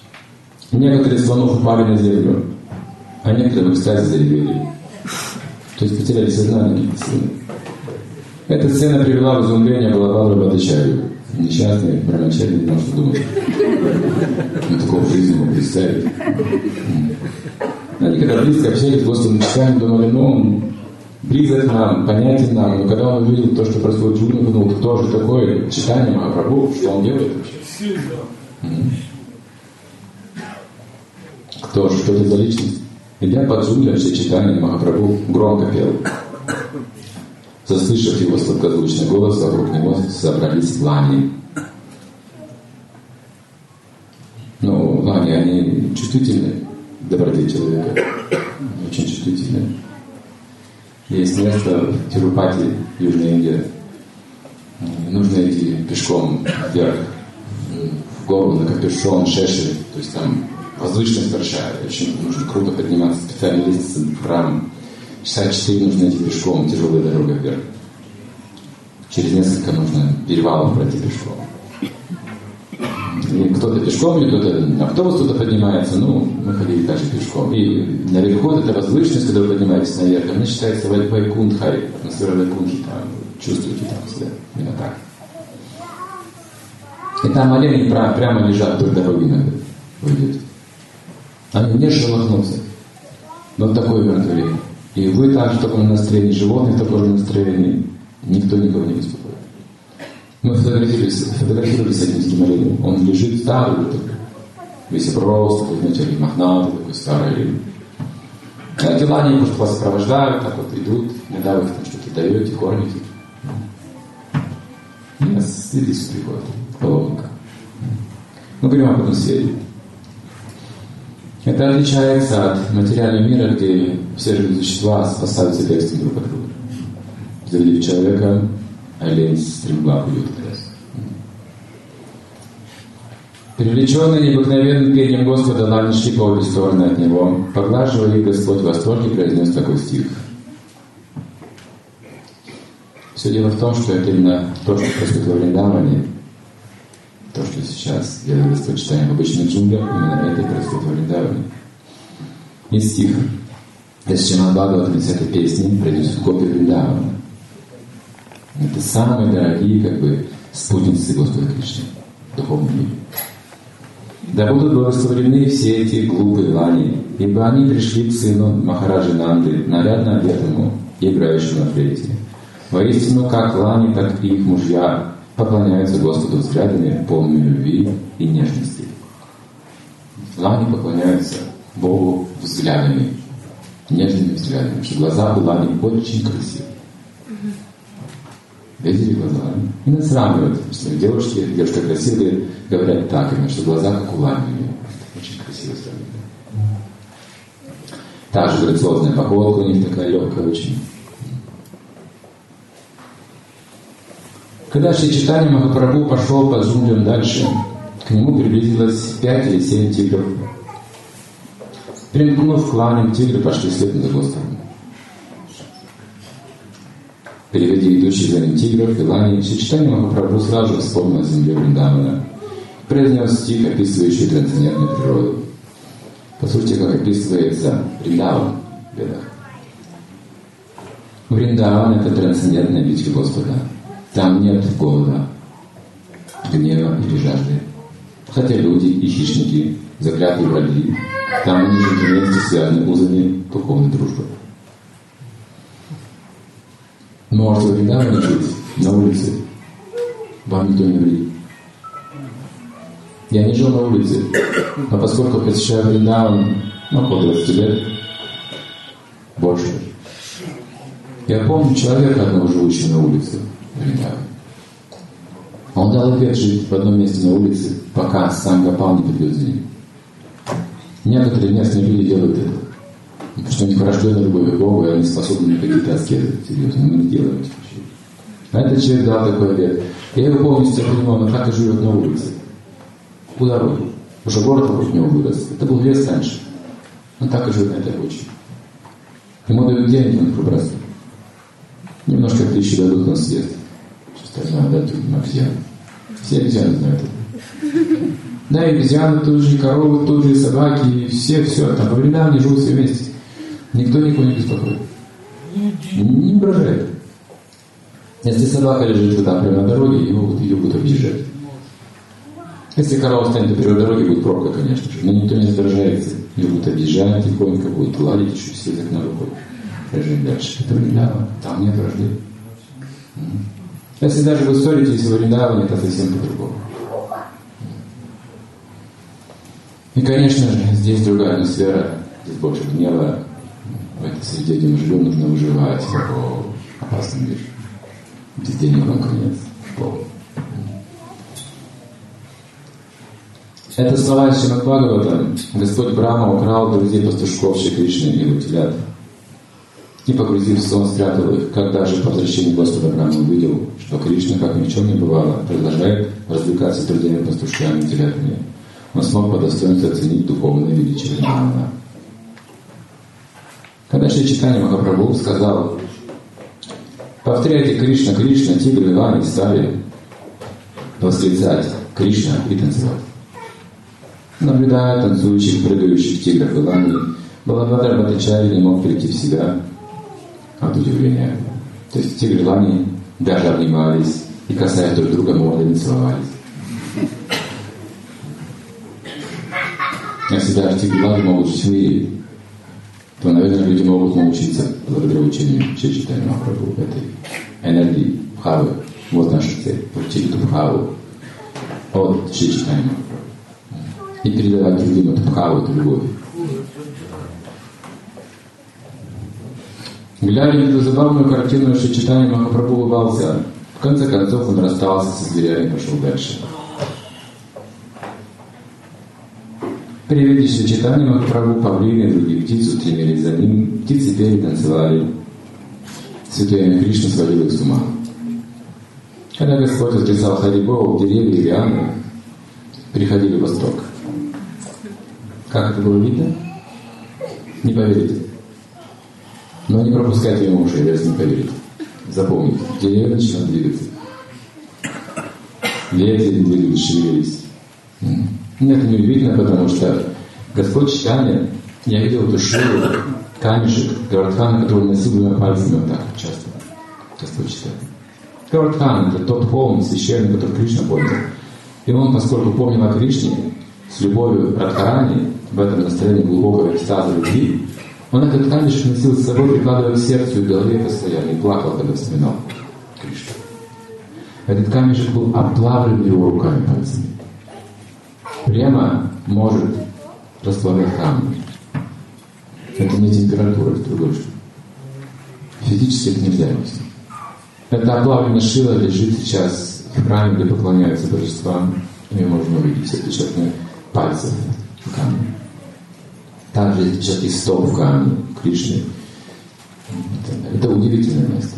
Speaker 1: Некоторые слонов упали на землю, а некоторые в экстазе заревели. То есть потеряли сознание какие-то силы. Эта сцена привела в изумление Балабала Бхаттачарью. Несчастный брамачарья не знал, что думать. Ну, такого в жизни мог представить. Они когда близко общались с Господом Читанием, думали, ну, он близок нам, понятен нам. Но когда он увидел то, что происходит в Джуне, он подумал, кто же такой Читание Махапрабху, что он делает вообще? Кто же, что это за личность? Идя по джунглям, все Читание Махапрабху громко пел. Заслышав его сладкозвучный голос, вокруг него собрались лани. Ну, лани, они чувствительны к доброте человека. Очень чувствительны. Есть место в Тирупати, Южная Индия. Нужно идти пешком вверх, в гору, на капюшон, шеши. То есть там возвышенность большая. Очень нужно круто подниматься, специально лестница в храм. Часа четыре нужно идти пешком, тяжелая дорога вверх. Через несколько нужно перевалов пройти пешком. И кто-то пешком, или кто-то на автобус кто-то поднимается. Ну, мы ходили также пешком. И наверху это возвышенность, когда вы поднимаетесь наверх, она считается Вайкунтхой, атмосфера Вайкунтхи, там чувствуете там себя. Именно так. И там олени прямо лежат вдоль дороги иногда. Выйдет. Они не шелохнутся. Вот такое умиротворение. И вы также в таком настроении, животные в таком же настроении. Никто никого не беспокоит. Мы фотографировались, фотографировались с этим диким оленем. Он лежит старый, такой, весь оброс, такой, знаете, олень мохнатый, такой старый олень. А эти лани просто вас сопровождают, так вот идут, иногда вы там что-то даете, кормите. И нас здесь приходят, паломника. Мы говорим об этом свете. Это отличается от материального мира, где все живые существа спасаются бегством друг от друга. Завидев человека, олень стремглав идет к лесу. Привлеченные необыкновенным пением Господа, лани шли по обе стороны от него. Поглаживая их, Господь в восторге произнес такой стих. Все дело в том, что это именно то, что происходит во Вриндаване, то, что сейчас делает Господь Читание в обычных джунглях, именно это и происходит во Вриндаване. Есть стих. Это Шримад Бхагаватам из этой песни произнесет гопи Вриндавана. Это самые дорогие, как бы, спутницы Господа Кришны в духовном мире. Да будут благословлены все эти глупые лани, ибо они пришли к сыну Махараджи Нанды, нарядно одетому и играющему на флейте. Воистину, как лани, так и их мужья поклоняются Господу взглядами, полными любви и нежности. Лани поклоняются Богу взглядами, нежными взглядами, потому что глаза у лани очень красивые. Видели глаза? И нас сравнивают, что девушки, девушка красивые, говорят так, именно, что глаза как у лани. Очень красиво сравнивают. Та же грациозная походка у них такая легкая очень. Когда Шри Чайтанья Махапрабху пошел по джунглям дальше, к нему приблизилось пять или семь тигров. Примкнув к ланям, тигры пошли следом за Господом. Переведя идущих за ним тигров и лани, Шри Чайтанья Махапрабху сразу же вспомнил о земле Вриндавана, произнес стих, описывающий трансцендентную природу. Послушайте, как описывается Вриндаван в Ведах. Вриндаван — это трансцендентная обитель Господа. Там нет голода, гнева или жажды. Хотя люди и хищники, заклятые враги, там они живут вместе, связаны узами духовной дружбы. Можете вы недавно жить на улице, вам никто не вредит. Я не жил на улице, но поскольку посещаю Вриндаван, ну, около двадцати лет, больше. Я помню человека одного, живущего на улице. Он дал обет жить в одном месте на улице, пока сам Гопал не придет за ним. Некоторые местные люди делают это, потому что у них врожденная любовь к Богу, и они способны на какие-то аскезы. Серьезно, мы не делаем этих вещей. А этот человек дал такой обет. Я его полностью понимал, но как и живет на улице. У дороги. Потому что город вокруг него вырос. Это был лес раньше. Он так и живет на этой обочине. Ему дают деньги, он их выбрасывает. Немножко тысячи дадут на съезд. Что остальное дать обезьяны. Все обезьяны знают это. Да, и обезьяны тут же, и коровы тут же, и собаки, и все, все. Там по Вриндаване живут все вместе. Никто никого не беспокоит. Не угрожает. Если собака лежит туда прямо на дороге, его, ее будут объезжать. Если корова станет на дороге, будет пробка, конечно же. Но никто не раздражается. Ее будут объезжать тихонько, будут гладить, чуть с язык на рукой. Жить дальше. Это Вриндаван. Там нет вражды. Если даже вы ссоритесь в Вриндаване, это совсем по-другому. И, конечно же, здесь другая атмосфера, здесь больше гнева. В этой среде, где мы живем, нужно выживать в таком опасном мире. Везде не вам конец. Это слова из Шримад Бхагаватам. Господь Брахма украл друзей пастушков Шри Кришны и его телят. И, погрузив в сон, спрятал их. Когда же по возвращении Господа Брахма увидел, что Кришна, как ни в чем не бывало, продолжает развлекаться с другими пастушками и телятами, он смог по достоинству оценить духовное величие Вриндавана. Когда Шри Чайтанья Махапрабху сказал: «Повторяйте Кришна, Кришна», тигры и лани стали восклицать «Кришна» и танцевать. Наблюдая танцующих, прыгающих тигров и лани, Балабхадра Бхаттачарья не мог прийти в себя от удивления. То есть тигры и лани даже обнимались и, касаясь друг друга, мордами целовались. Если даже тигры и лани могут жить в мире, то, наверное, люди могут научиться благодаря учению Шри Чайтаньи Махапрабху этой энергии бхавы. Вот наша цель. Получить эту бхаву от Шри Чайтаньи Махапрабху. И передавать другим эту бхаву, эту любовь. Глядя на эту забавную картину, Шри Чайтанья Махапрабху улыбался. В конце концов он расстался со зверями и пошел дальше. При виде Шри Чайтаньи Махапрабху павлины и другие птицы устремились за ним, птицы пели, танцевали. Святое имя Кришны сводило их с ума. Когда Господь воскресал Харибол, деревья и лианы приходили в восторг. Как это было видно? Не поверите. Но не пропускайте ему уши, если не поверите. Запомните, деревья начинают двигаться. Ветви двигались, шевелились. Нет, не удивительно, потому что Господь Чайтанья, я видел эту шею, камешек Говардхана, который он носил двумя пальцами вот так часто. Господь Чайтанья. Говардхан — это тот холм священный, который Кришна помнил. И он, поскольку помнил о Кришне, с любовью к Радхарани, в этом настроении глубокого экстаза любви, он этот камешек носил с собой, прикладывая к сердцу и голове постоянно, и плакал, когда вспоминал Кришну. Этот камешек был оплавлен его руками, пальцами. Према может расплавлять камни. Это не температура, это другое что. Физически это нельзя носить. Эта оплавленная шила лежит сейчас в храме, где поклоняются божествам. Ее можно увидеть, все отпечатки пальцев в камне. Также есть отпечатки стоп в камне Кришны. Это, это удивительное место.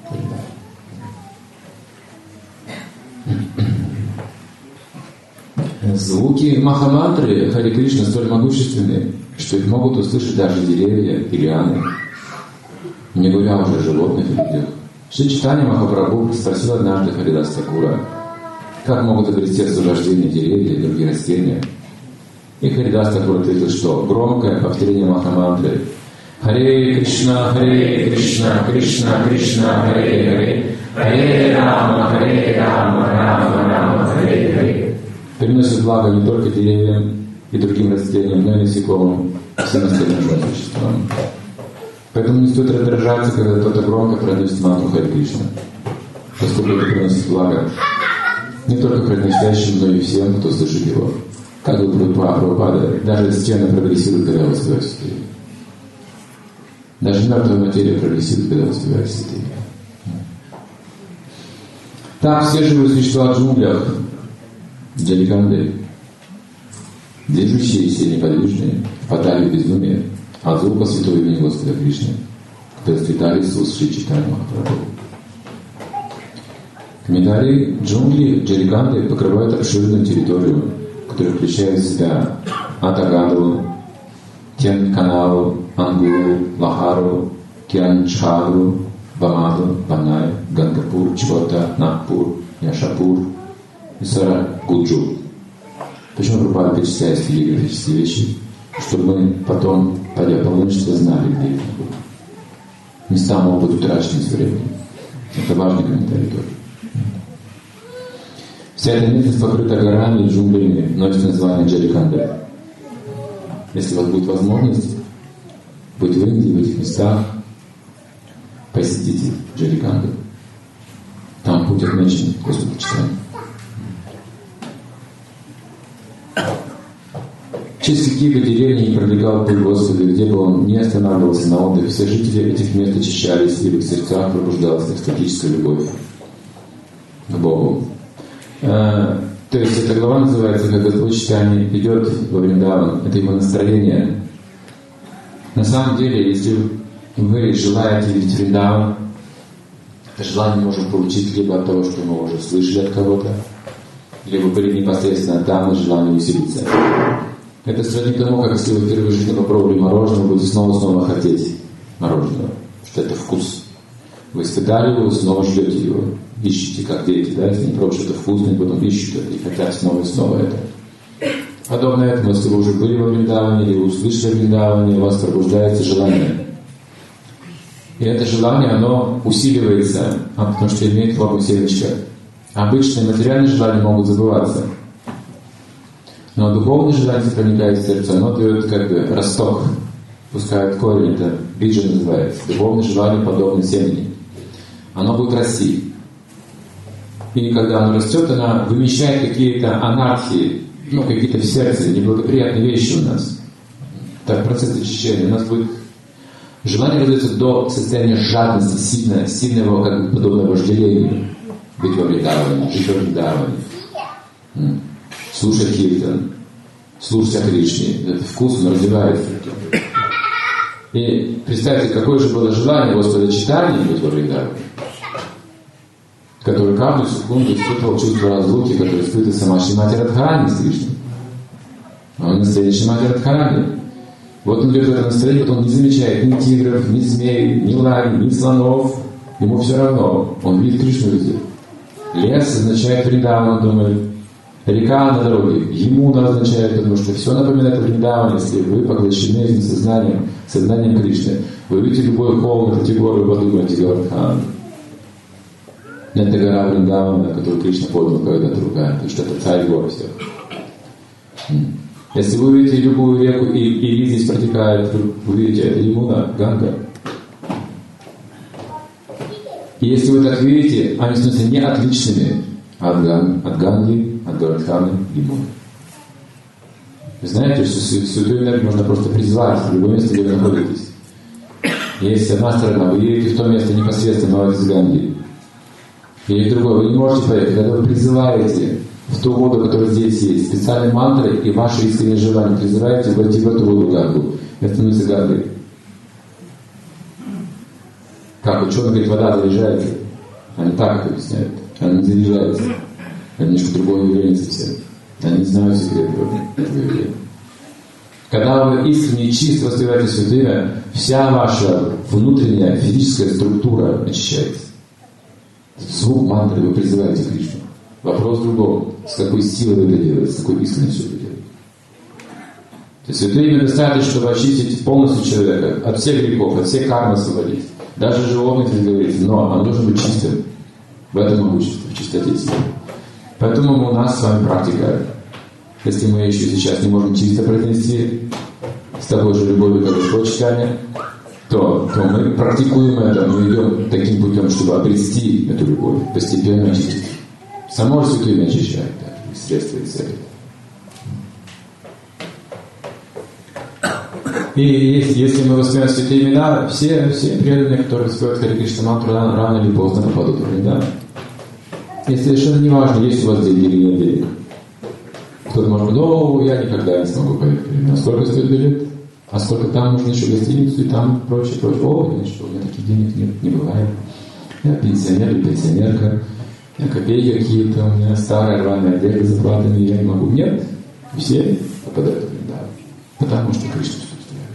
Speaker 1: Звуки Махамантры Хари Кришна столь могущественны, что их могут услышать даже деревья и лианы, не говоря уже о животных и людях. Шри Чайтанья Махапрабху спросил однажды Харидас Такура, как могут обрести освобождение деревья и другие растения. И Харидас Такур ответил, что громкое повторение Махамантры Харе Кришна, Харе Кришна, Кришна, Кришна, Харе Харе, Харе Рама, Харе Рама, Рама, Рама, Харе Харе приносит благо не только деревьям и другим растениям, но и насекомым, и всем остальным живым существам. Поэтому не стоит раздражаться, когда кто-то громко произносит мантру Харе Кришна, поскольку это приносит благо не только произносящим, но и всем, кто слышит его. Как говорит Прабхупада, даже стены прогрессируют, когда воспевают святые. Даже мертвая материя прогрессирует, когда воспевают святые. Так все живые существа в джунглях, джаликанды, движущиеся и неподвижные, впадали в безумие от звука святого имени Господа Кришны, когда расцветали Иисус Шри Чайтанья Махапрабху. Комментарии: джунгли джаликанды покрывают обширную территорию, которая включает в себя Атагаду, Тенканаву, Ангулу, Лахару, Кианчхару, Бамаду, Банай, Гангапур, Чхота, Нагпур, Яшапур и Сарагуджу. Почему Прабхупада перечисляет эти географические вещи? Чтобы мы потом, пойдя по луночеству, знали, где их находится. места могут быть утрачены с временем. Это важный комментарий тоже. Вся эта местность покрыта горами и джунглями, носит название Джариканда. Если у вас будет возможность быть в Индии, в этих местах, посетите Джариканду. Там путь отмечен Господу читания. Через какие бы деревни не пробегал путь Господа, где бы он не останавливался на отдых, все жители этих мест очищались, и в их сердцах пробуждалась экстатическая любовь к Богу. А, то есть эта глава называется, как Господь читание идет во Вриндаван, это его настроение. На самом деле, если вы желаете видеть Вриндаван, это желание мы можем получить либо от того, что мы уже слышали от кого-то, либо были непосредственно там, и желание усилиться. Это сродни тому, как если вы впервые в жизни попробовали мороженое, вы будете снова-снова хотеть мороженого, что это вкус. Вы испытали его, снова ждете его, ищете, как дети, да, если не пробуют что-то вкусное, потом ищут это и хотят снова и снова это. Подобно этому, если вы уже были во Вриндаване или услышали о Вриндаване, у вас пробуждается желание. И это желание, оно усиливается, потому что имеет форму семечка. Обычные материальные желания могут забываться. Но духовное желание проникает в сердце, оно дает как бы росток, пускает корень, это биджа называется. Духовное желание подобно семени. Оно будет расти. И когда оно растет, оно вымещает какие-то анархии, ну, какие-то в сердце, неблагоприятные вещи у нас. Так, процесс очищения. У нас будет желание развивается до состояния жадности, сильно, сильного, как бы, подобного вожделению. Быть во Вриндаване, жить во Вриндаване. Слушать киртан, слушать о Кришне. Этот вкус, он развивается. И представьте, какое же было желание Господа читания быть во Вриндаване, который каждую секунду испытывал чувство разлуки, которое испытывает сама Шримати Радхарани с Кришной. Он настроение Шримати Радхарани. Вот он идет в это настроение, вот он не замечает ни тигров, ни змей, ни лань, ни слонов. Ему все равно. Он видит Кришну везде. Лес означает Вриндаван, он думает. Река на дороге. Ему она означает, потому что все напоминает о Вриндаване, если вы поглощены этим сознанием, сознанием Кришны. Вы видите любой холм, эти горы, вы подумаете, Гавардхан. Это гора Вриндавана, которую Кришна поднял когда-то руками, потому что это царь гор всех. Если вы увидите любую реку, и, и здесь протекает, вы увидите, это Ямуна, Ганга. И если вы так видите, они становятся не отличными от, Ган, от Ганги, от Гавардханы, Ямуны. Вы знаете, что святую энергию можно просто призвать в любое место, где вы находитесь. Есть одна сторона, вы едете в то место непосредственно из Ганги. Или другое, вы не можете поехать, когда вы призываете в ту воду, которая здесь есть, специальные мантры и ваши искренние желания призываете войти в эту воду Гангу. Это становится Гангой. Как ученый говорит, вода заряжается. Они так их объясняют. Она не заряжается. Это немножко другое явление совсем. Они не знают секрет этого явления. Когда вы искренне и чисто воспеваете святое, вся ваша внутренняя физическая структура очищается. Звук мантры вы призываете Кришну. Вопрос в другом. С какой силой вы это делаете, с какой искренностью вы это делаете. То есть святое имя достаточно, чтобы очистить полностью человека от всех грехов, от всех карм освободить. Даже животных, как говорится, но он должен быть чистым. В этом могуществе, в чистоте силы. Поэтому у нас с вами практика. Если мы еще сейчас не можем чисто произнести с такой же любовью, как Господь читание, то, то мы практикуем это, мы идем таким путем, чтобы обрести эту любовь, постепенно очистить. Само же святое имя очищает, да, и средства и цели. И если, если мы воспеваем святые имена, все, все преданные, которые воспевают Харе Кришна мантру, рано, рано или поздно попадут в Вриндаван. И совершенно не важно, есть у вас деньги или нет денег. Кто-то может говорить, о, я никогда не смогу поехать. А сколько стоит билет? А сколько там нужно еще гостиницу и там прочее, прочее. О, нет, что, у меня таких денег нет, не бывает. Я пенсионер или пенсионерка. Я копейки какие-то, у меня старая рваная одежда с заплатами, я не могу. Нет, все попадают в Вриндаван. Потому что Кришна существует.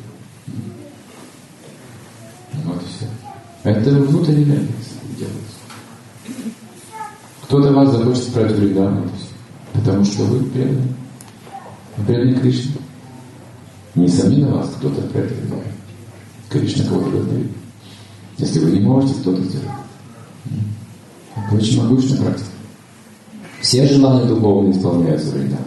Speaker 1: Вот и все. Это внутренне делается. Кто-то вас захочет отправить в Вриндаван, потому что вы преданы. Вы преданы Кришне. Несомненно, вас кто-то отправит в Вриндаван. Кришна кого-то вдохновит. Если вы не можете, кто-то сделает. Это очень могучная практика. Все желания духовные исполняются в Вриндаване.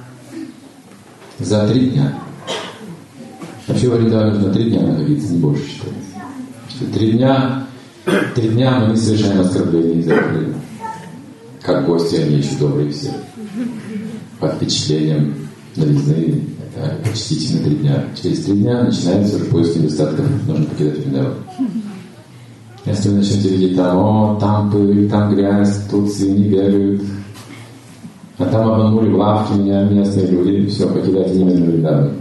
Speaker 1: За три дня. Вообще в Вриндаване нужно три дня находиться, не больше считается. Что три дня, три дня мы не совершаем оскорбления из-за этого. Как гости, они еще добрые все. Под впечатлением новизны, это почтите на три дня. Через три дня начинается уже поиск недостатков, нужно покидать Вриндаван. Если вы начнете видеть там, о, там пыль, там грязь, тут свиньи бегают, а там обманули в лавке меня местные люди, все, покидайте немедленно Вриндаван.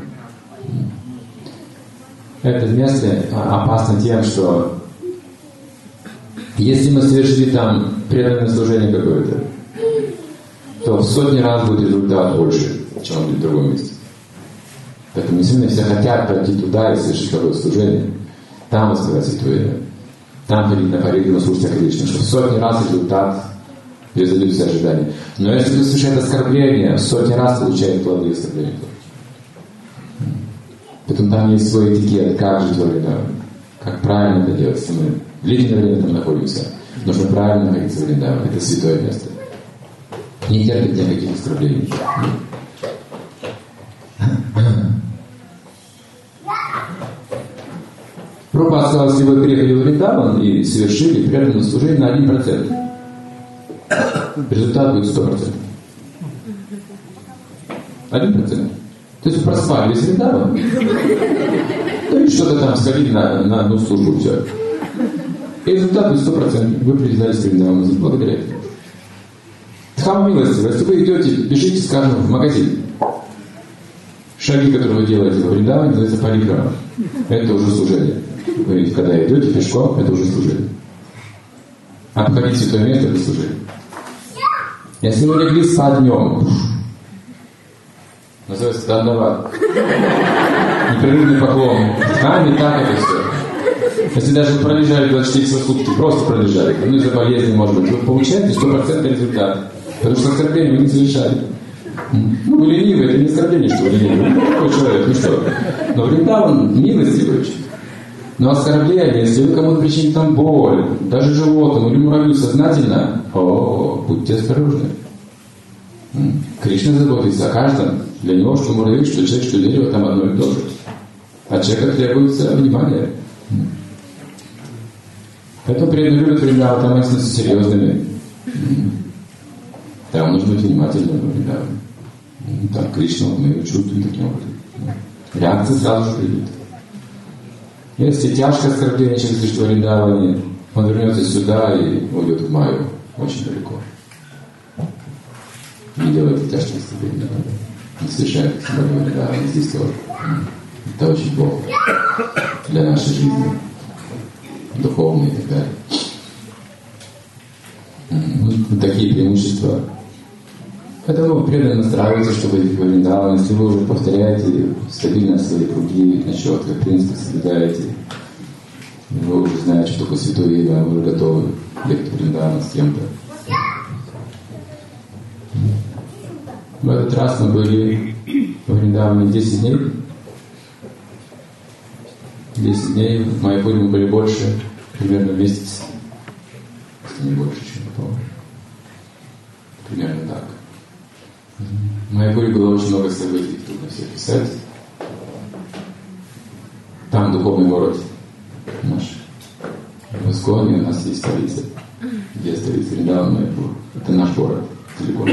Speaker 1: Это место опасно тем, что если мы совершили там преданное служение какое-то, то в сотни раз будет результат больше, чем он будет в другом месте. Поэтому действительно все хотят пойти туда и совершить какое-то служение, там воспевать святое, там ходить на париду, слушать о Кришне, что в сотни раз результат превзойдет все ожидания. Но если кто совершает оскорбление, в сотни раз получает плоды оскорбления. Поэтому там есть свой этикет, как жить во Вриндаване, как правильно это делать. Если мы длительное время там находимся, нужно правильно находиться в Вриндаване. Это святое место. Не терпит никаких оскорблений. Прабхупада сказал, если вы приехали в Вриндаван и совершили преданное служение на один процент, результат будет сто процентов. один процент. То есть вы проспали весь Вриндаван, ну и что-то там сходили на, на одну службу, все. И результат будет сто процентов. Вы привязались к Вриндавану благодаря этому. Дхамма милостива. Если вы идете, бежите, скажем, в магазин. Шаги, которые вы делаете во Вриндаване, называется парикрама. Это уже служение. Вы когда идете пешком, это уже служение. Обходить святое место, это служение. Если вы легли спать днем, называется дандават. Непрерывный поклон. А, не так это все. Если даже вы пролежали двадцать четыре часа в сутки, просто пролежали, ну из-за болезни, может быть, вы получаете сто процентов результат. Потому что оскорбление вы не совершали. Ну, вы ленивый, это не оскорбление, что вы ленивый. Ну, такой человек, ну что. Но Вриндаван милостивый очень. Но оскорбление, если вы кому-то причините там боль, даже животному или муравью сознательно, о, будьте осторожны. Кришна заботится о каждом. Для него, что муравей, что человек, что дерево, там одно и то же. От человека требуется внимание. Поэтому преданные любят Вриндаван, там они становятся серьезными. Там нужно быть внимательным в Вриндаване. Там Кришна, мы его чувствуем таким образом. Реакция сразу же придет. Если тяжкое оскорбление человек слышит в Вриндаване, он вернется сюда и уйдет в Майю очень далеко. Не делайте тяжкие оскорбления. Не совершайте оскорбления в Вриндаване. Здесь тоже. Это очень плохо для нашей жизни. Духовной и так далее. Вот такие преимущества. Поэтому преданно настраивайтесь, чтобы идти во Вриндаван. Если вы уже повторяете стабильно свои круги, на четких принципах соблюдаете, вы уже знаете, что такое святое имя, вы уже готовы ехать в Вриндаван с кем-то. В этот раз мы были во Вриндаване десять дней. десять дней, в Майяпуре мы были больше, примерно месяц. Если не больше, чем я помню. Примерно так. В Майяпуре было очень много событий, трудно все писать. Там духовный город наш. В Исконе у нас есть столица. Где столица? Вриндаван, Майяпур. Это наш город, целиком.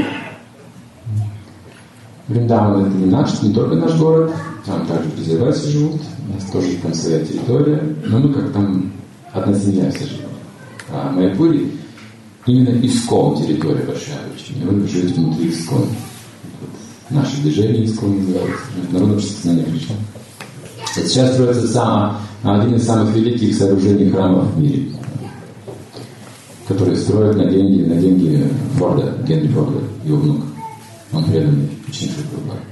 Speaker 1: Вриндаван это не наш, не только наш город. Там также презервации живут. У нас тоже там своя территория. Но мы как там одна семья все живем. А в Майяпуре именно Искон территория большая очень. И вы живете внутри Искон. Вот наше движение Искон называется. Международное общество сознания Кришны. Это сейчас строится сам, один из самых великих сооружений храмов в мире, которые строят на деньги, на деньги Форда, Генри Форда, его внук. Он преданный ученик Прабхупады.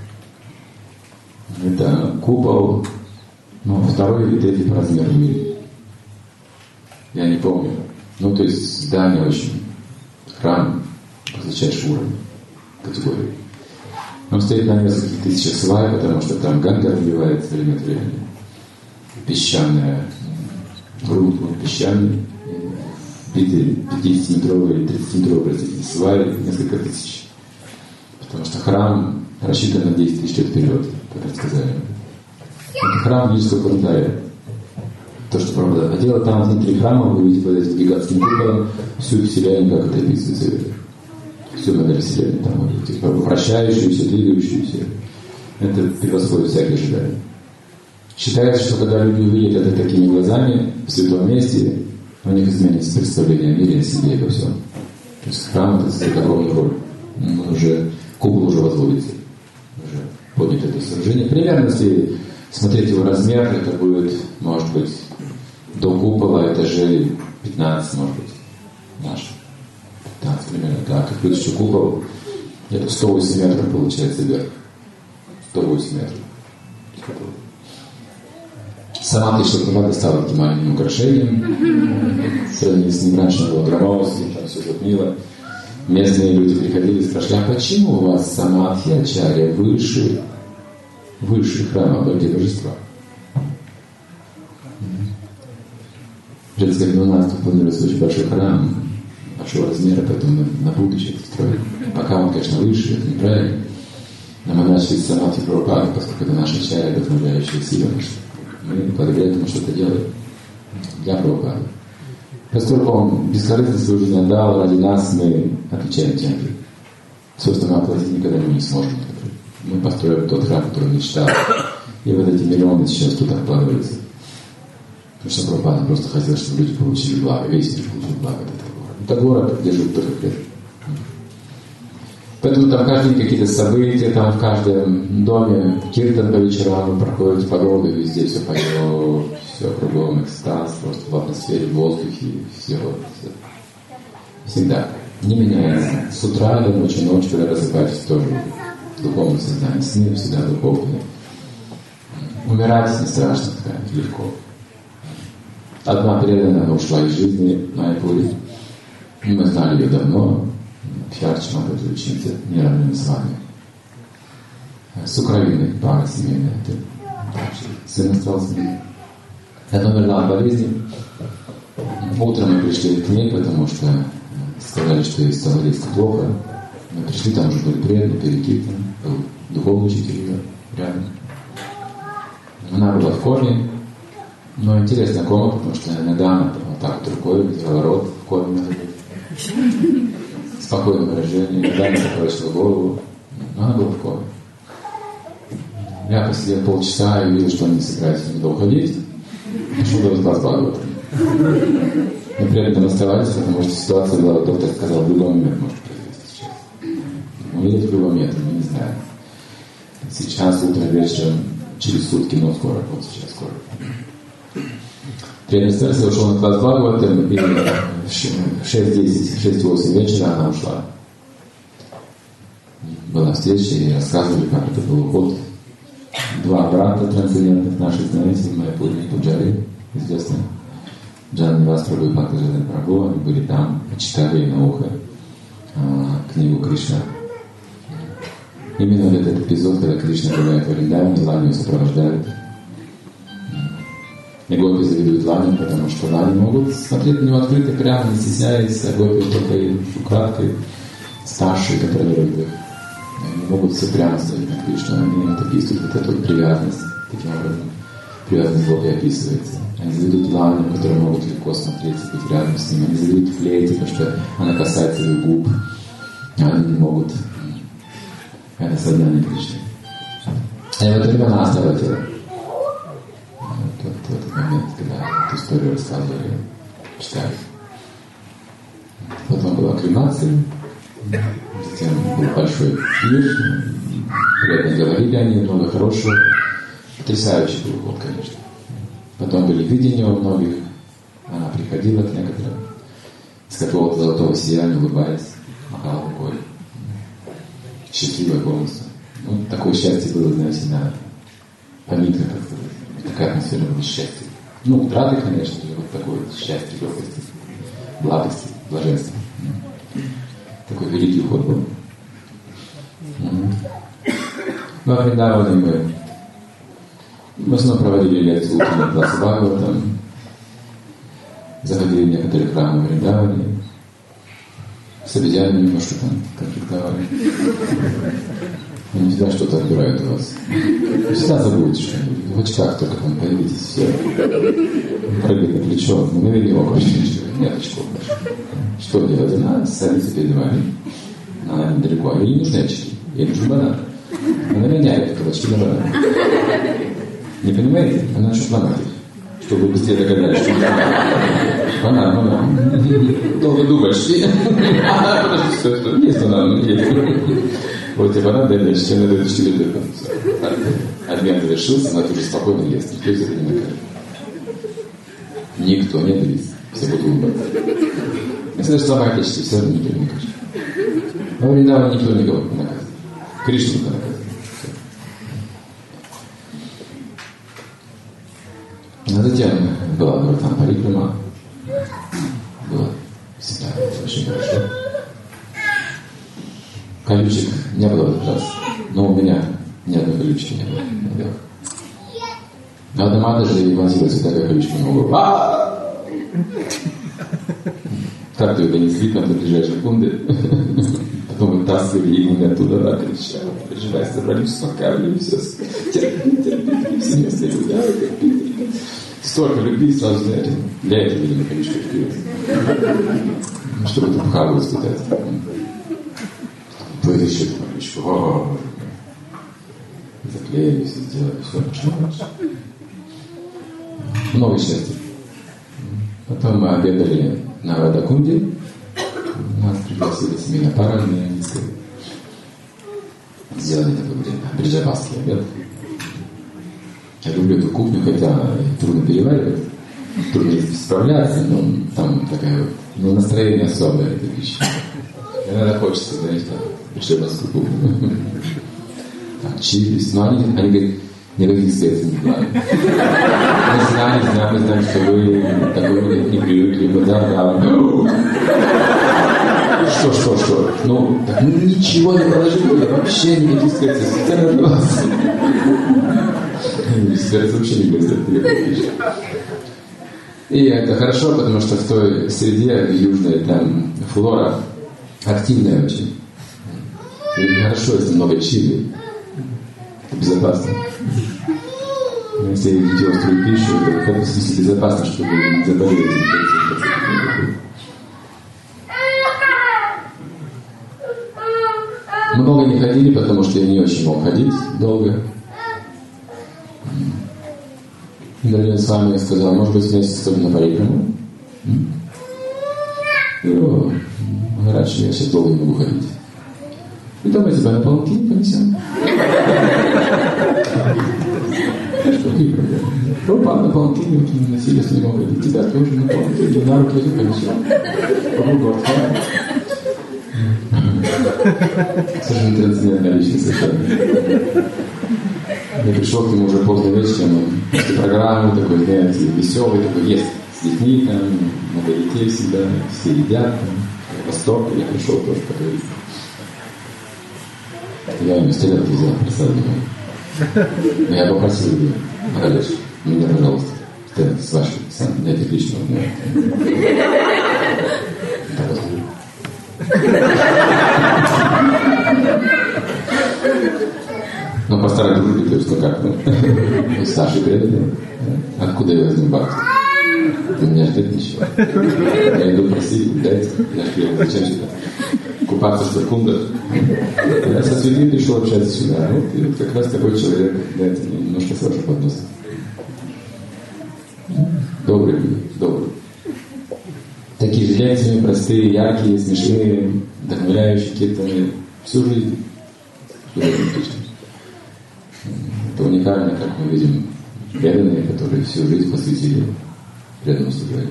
Speaker 1: Это купол, ну, второй или третий по размеру в мире. Я не помню. Ну, то есть здание очень, храм высочайшего уровня, категории. Он стоит на нескольких тысячах свай, потому что там Ганга разливается время от времени. Песчаная грунт был песчаный, битый пятидесятиметровый, тридцатиметровый, простите, сваи, несколько тысяч. Потому что храм рассчитан на десять тысяч лет вперед, как сказали. Это храм Ильского планетария. То, что правда. А дело там внутри храма, вы видите под этим гигантским куполом всю Вселенную, как это описывается. Всю модель Вселенной там вы видите. Вращающуюся, двигающуюся. Это превосходит всякие ожидания. Считается, что когда люди увидят это такими глазами в святом месте, у них изменится представление о мире, о себе и обо всем. То есть храм это создает огромную роль. Он уже, купол уже возводится. Уже поднято это сооружение. Примерно, если смотреть его размер, это будет, может быть, до купола этажей пятнадцать, может быть, наш. пятнадцать примерно, так. И плюс еще купол, это сто восемь метров получается вверх. сто восемь метров. Сама Кришна Прабхупада стала таким маленьким украшением. В сравнении с ним раньше было громоздко, там все затмило. Местные люди приходили и спрашивали, а почему у вас Самадхи-ачарья выше, выше храма Бхагавати Божества? Предсказать, у нас тут планируется очень большой храм, большого размера, поэтому мы на будущее это строим. Пока он, конечно, выше, это неправильно. Но мы начали с Самадхи Прабхупады, поскольку это наша ачарья, вдохновляющая сила. Мы благодаря этому что-то делаем для Прабхупады. Поскольку он бескорыстно свою жизнь отдал, ради нас мы отвечаем темпе. Собственно, мы оплатить никогда мы не сможем. Мы построим тот храм, который мечтал. И вот эти миллионы сейчас тут откладываются. Потому что Прабхупада просто хотел, чтобы люди получили благо. Весь мир получил благо от этого города. Это город, где живут только лет. Поэтому там каждый день какие-то события, там в каждом доме киртан по вечерам, вы проходите по городу, везде все поет, все кругом экстаз, просто в атмосфере, в воздухе, все, все. Всегда. Не меняется. С утра до ночи, ночью, когда разобраетесь, тоже духовное сознание. Сны всегда духовные. Умирать не страшно, такая, легко. Одна преданная ушла из жизни, Майяпури. Мы знали ее давно. Пьярчма, это ученица, не равными с вами. С Украины, пара семейная. Сын остался. Она умерла от болезни. Утром мы пришли к ней, потому что сказали, что ей стало резко плохо. Мы пришли, там уже были преданные, перекиты. Был духовный учитель ее рядом. Она была в коме. Но интересная кома, потому что иногда она вот так вот рукой вытерла рот в коме. Спокойное выражение, иногда не закрывала голову. Но она была в коме. Я посидел полчаса и увидел, что он не собирается никуда уходить. Пошел до разглаз Бхагаватам. Мы при этом оставались, потому что ситуация была, доктор сказал, в любой момент может произойти сейчас. Он видит в любой момент, мы не знаем. Сейчас, утром, вечером, через сутки, но скоро, вот сейчас скоро. При этом я ушел на класс Бхагаватам, и в шесть десять, шесть восемь вечера она ушла. Была встреча, и рассказывали, как это был уход. Два брата трансцендентных наших, знаете, Майяпури и Пуджари, известные. Джан Нивас Прабху и Бхакти Джадан Прабху, они были там, почитали на ухо а, книгу Кришна. Именно вот этот эпизод, когда Кришна гуляет в Вриндаване, Лани его сопровождают. И гопи завидуют Лани, потому что Лани могут смотреть на него открыто, прямо, не стесняясь, а гопи только и украдкой, старшие контролируют их. Они могут все прямо смотреть на Кришну, они вот описывают вот эту привязанность, таким образом. Привязанность гопи описывается. Они завидуют Лани, которые могут легко смотреть и быть рядом с ним. Они завидуют флейте, потому что она касается их губ. Они не могут. Это сознание Кришны. И в это время она оставила тело. Вот в этот момент, когда эту историю рассказывали, читали. Потом была кремация, затем был большой пир, приятно говорили они, много хорошего. Потрясающий был уход, конечно. Потом были видения у многих. Она приходила к некоторым с какого-то золотого сияния, улыбаясь, махала рукой. Счастливая полностью. Ну, такое счастье было, знаете, на поминках, так сказать. Такая атмосфера была счастья. Ну, утраты, конечно же, вот такое счастье, легкости, благости, блаженства. Такой великий уход был. Во Вриндаване мы в основном проводили лекции утреннего класса Бхагаватам. заходили в некоторые храмы в Вриндаване, с обезьянами немножко там конфликтовали. Они всегда что-то отбирают у вас. Вы всегда забудете что-нибудь. В очках только там появитесь, все. Прыгает на плечо. Ну, мы не его больше ничего. Нет очков больше. Что делать? Она садится перед вами. Она недалеко. Ей не нужны очки. Ей нужен банан. Она меняет только очки на банан. Не понимаете? Она что ломает их. Чтобы вы быстрее догадались, что банан, банан. Долго думаешь. Подожди, что, что? Есть банан, есть. Вот тебе банан, дай дальше, чем надо это четыре лет. Обмен завершился, она тоже спокойно ест. Никто из этого не накажет. Никто не ответит. Все будут улыбаться. Если даже сломаете очки, все равно никто не накажет. Во Вриндаване никто никого не наказывает. Кришна только наказывает. А затем была Гавардхан Парикрама. Было всегда очень хорошо. Колючек не было в этот раз, но у меня ни одной колючки не было. Но одна мать даже вонзилась, и такая колючка на голову. Так то ее донесли там до ближайшей секунды. Потом вытаскивали иглами оттуда, да, кричали. Переживай, собрали, успокаивали, все. Терпи, терпи, все места люди. Столько любви сразу для этого. Для этого, видимо, колючка вперед. Чтобы тут пхагу воспитать. Вытащили колючку. О, заклеили, все сделали, все пошло дальше. Много счастья. Потом мы обедали на Радакунде. Нас пригласили семейная пара на индийской. Сделали такой бриджабасский обед. Я люблю эту кухню, хотя трудно переваривать, трудно справляться, но там такая вот, ну, настроение особое этой пищи. Иногда хочется, знаете, бриджабасскую кухню. Там чили, но они, они говорят, никаких специй не кладут. Мы знаем, знаем, мы знаем, что вы такой не привыкли, мы да, да. Что, что, что? Ну, так мы ничего не положили, вообще никаких специй. Специально для вас. Специи вообще не будет. И это хорошо, потому что в той среде, в южной, там флора активная очень. И хорошо, если много чили. Это безопасно. Если едите острую пищу, это как бы безопасно, чтобы не заболеть. Мы много не ходили, потому что я не очень мог ходить долго. Дорогие с вами, я сказал, может быть, месяц сходим на Парикраму. Ну, раньше я сейчас долго не могу ходить. И давай тебя на палки понесем. Что ты проблема? Пропа на палки не носили, если не могу ходить. Тебя тоже на палки, или на руки понесем. Попробуй. Совершенно трансцендентная личность совершенно. Я пришел к нему уже поздно вечером, он после программы такой, знаете, веселый, такой, ест с детьми, там, много детей всегда, все едят, там, восторг, я пришел тоже поговорить. Я ему стрелялку взял, присадил. Но я попросил его, Махарадж, меня, пожалуйста, стрелялку с вашей, сам, дайте личного дня. Ну, по старой дружбе, то есть, ну как, ну, старший преданный, откуда я возьму бхакти? Ты меня ждет ничего. Я иду просить, дайте, я же зачем сюда? Купаться в секундах. Я со святым пришел общаться сюда, вот, и вот как раз такой человек, дайте мне немножко с вашего подноса. Добрые люди, добрые. Такие же ленцами, простые, яркие, смешные, вдохновляющие киртаны всю жизнь. Всю жизнь точно. Это уникально, как мы видим, преданные, которые всю жизнь посвятили преданному служению.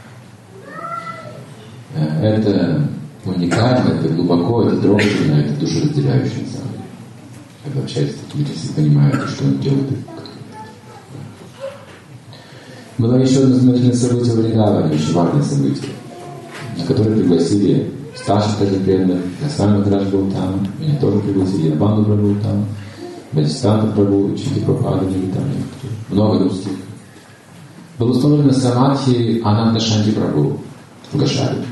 Speaker 1: Это уникально, это глубоко, это трогательно, это душераздирающее на самом деле. Когда общаетесь с такими людьми, если понимаете, что он делает. Было еще одно знаменательное событие в Вриндаване, очень важное событие, на которое пригласили старших таких преданных. Я сам Махарадж был там, меня тоже пригласили, я Банду был там. Бадистанта Прабху, учитель Прабхупады были там некоторые. Много других. был установлен на самадхи Ананда Шанти Прабху в Гашаре.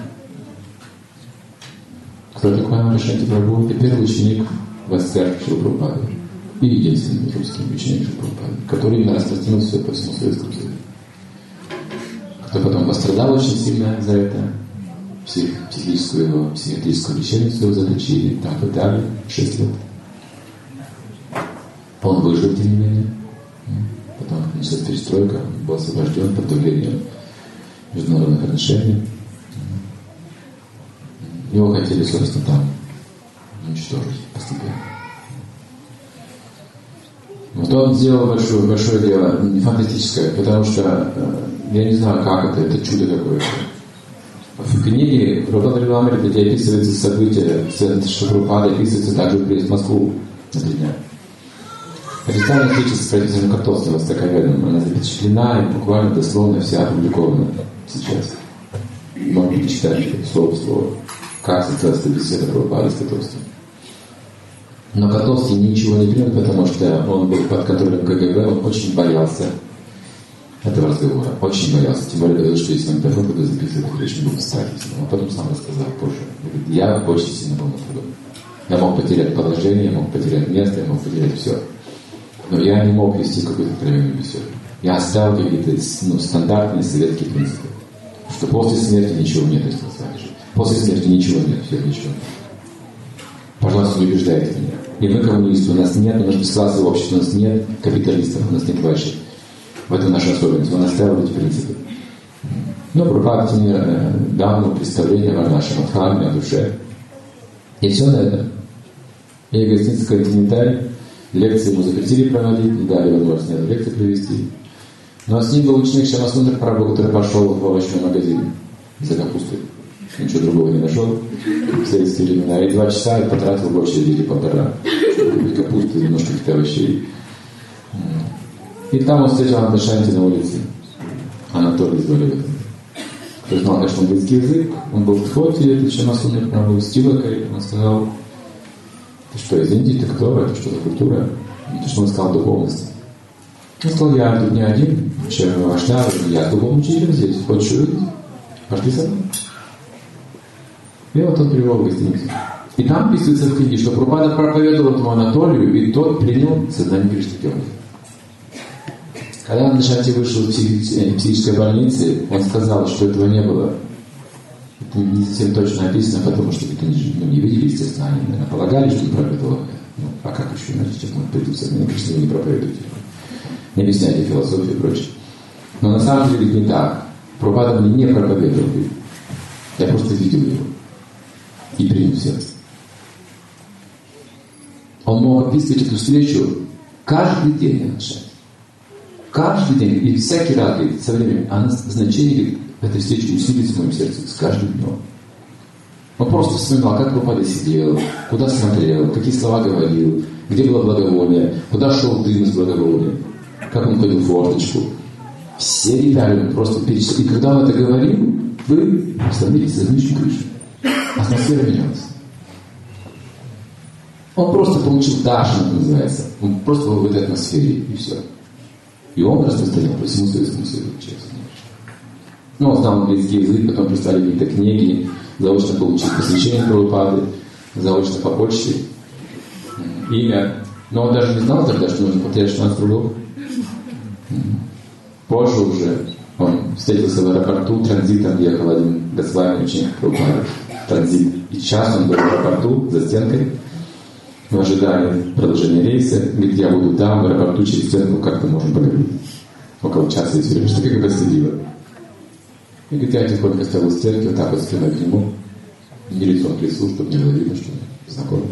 Speaker 1: Кто такой Ананда Шанти Прабху? Это первый ученик Василия Шрила Прабхупады и единственный русский ученик Шрила Прабхупады, который именно распространил все по всему Советскому Союзу. Кто потом пострадал очень сильно за это, псих, психическую его, психиатрическую лечебницу его заточили, там пытали шесть лет. Он выжил, тем не менее. Потом началась перестройка, он был освобожден под давлением международных отношений. Его хотели, собственно, там уничтожить постепенно. Вот он сделал большое, большое дело, фантастическое, потому что я не знаю, как это, это чудо какое-то. В книге Прабхупада Лиламрит, где описывается события, Шрила описывается также приезд в Москву на три дня. Официальная встреча с профессором Котовским, востоковедом, она запечатлена и буквально дословно вся опубликована сейчас. Можно почитать слово в слово, как состоялась беседа Прабхупады с Котовским. Но Котовский ничего не принял, потому что он был под контролем КГБ, он очень боялся этого разговора, очень боялся. Тем более, потому что если он телефон когда записывает, то очень был старательным. Он потом сам рассказал позже. Говорит, я очень сильно был напуган. Я мог потерять положение, я мог потерять место, я мог потерять все. Но я не мог вести какую-то откровенную беседу. Я оставил какие-то ну, стандартные советские принципы. Что после смерти ничего нет, если вы знаете. После смерти ничего нет, все, ничего нет. Пожалуйста, не убеждайте меня. И мы коммунисты, у нас нет, у нас бесклассового общества, у нас нет капиталистов, у нас нет ваших. В этом наша особенность. Он оставил эти принципы. Ну, Прабхупада мне дал ему представление о нашем Адхарме, о душе. И все на этом. И гостиница «Континенталь», лекции ему запретили проводить, не дали возможность ни одну лекцию провести. Но с ним был ученик Шьямасундар Прабху, который пошел в овощной магазин за капустой. Ничего другого не нашел в советские времена. И два часа и потратил в очереди или полтора. Капусты, немножко каких-то овощей. И там он встретил Ананда Шанти на улице. Анатолий звали его. Кто знал, конечно, английский язык. Он был в Тхоте, это Шьямасундар Прабху, с Тилакой. Он сказал: ты что, из Индии, ты кто? Это что за культура? Это что он сказал духовности. Он сказал: я тут не один, человек Вашнава, я духовный учитель здесь. Хочешь увидеть? Пошли со мной. И вот он привел в гостиницу. И там описывается в книге, что Прабхупада проповедовал этому Анатолию, и тот принял сознание Кришны. Когда Ананда Шанти вышел из психической больницы, он сказал, что этого не было. Это не совсем точно описано, потому что это не, ну, не видели, естественно, они, наверное, полагали, что он проповедовал. Ну, а как еще, иначе, честно, придут сознание Кришны, не проповедуйте. Не объясняйте философию и прочее. Но на самом деле не так. Прабхупада мне не проповедовал. Я просто видел его. И принял сердце. Он мог описывать эту встречу каждый день, Анашай. Каждый день. И всякий раз, говорит, со временем, а значение этой встречи усилится в моем сердце с каждым днем. Он просто вспоминал, как Прабхупада сидел, куда смотрел, какие слова говорил, где было благоволие, куда шел дым из благоволия, как он ходил в форточку. Все детали он просто перечислил. И когда он это говорил, вы становились за нижнюю крышу. Атмосфера менялась. Он просто получил дар, что это называется. Он просто был в этой атмосфере, и все. И он распространял по всему Советскому Союзу, честно. Ну, он знал английский язык, потом прислали какие-то книги, заочно получил посвящение Прабхупады, заочно по почте, имя. Но он даже не знал тогда, что нужно потерять шестнадцать рублей. Позже уже он встретился в аэропорту, транзитом ехал один дославный ученик Прабхупады. Транзит. И час он был в аэропорту, за стенкой, в ожидании продолжения рейса. Говорит, я буду там, в аэропорту, через стенку, как-то можем поговорить. Около часа и все, что как бы следило. И говорит, я тихонько стоял у стенки, вот так вот спиной к нему, не лицом к лицу, чтобы не было видно, что он знакомый.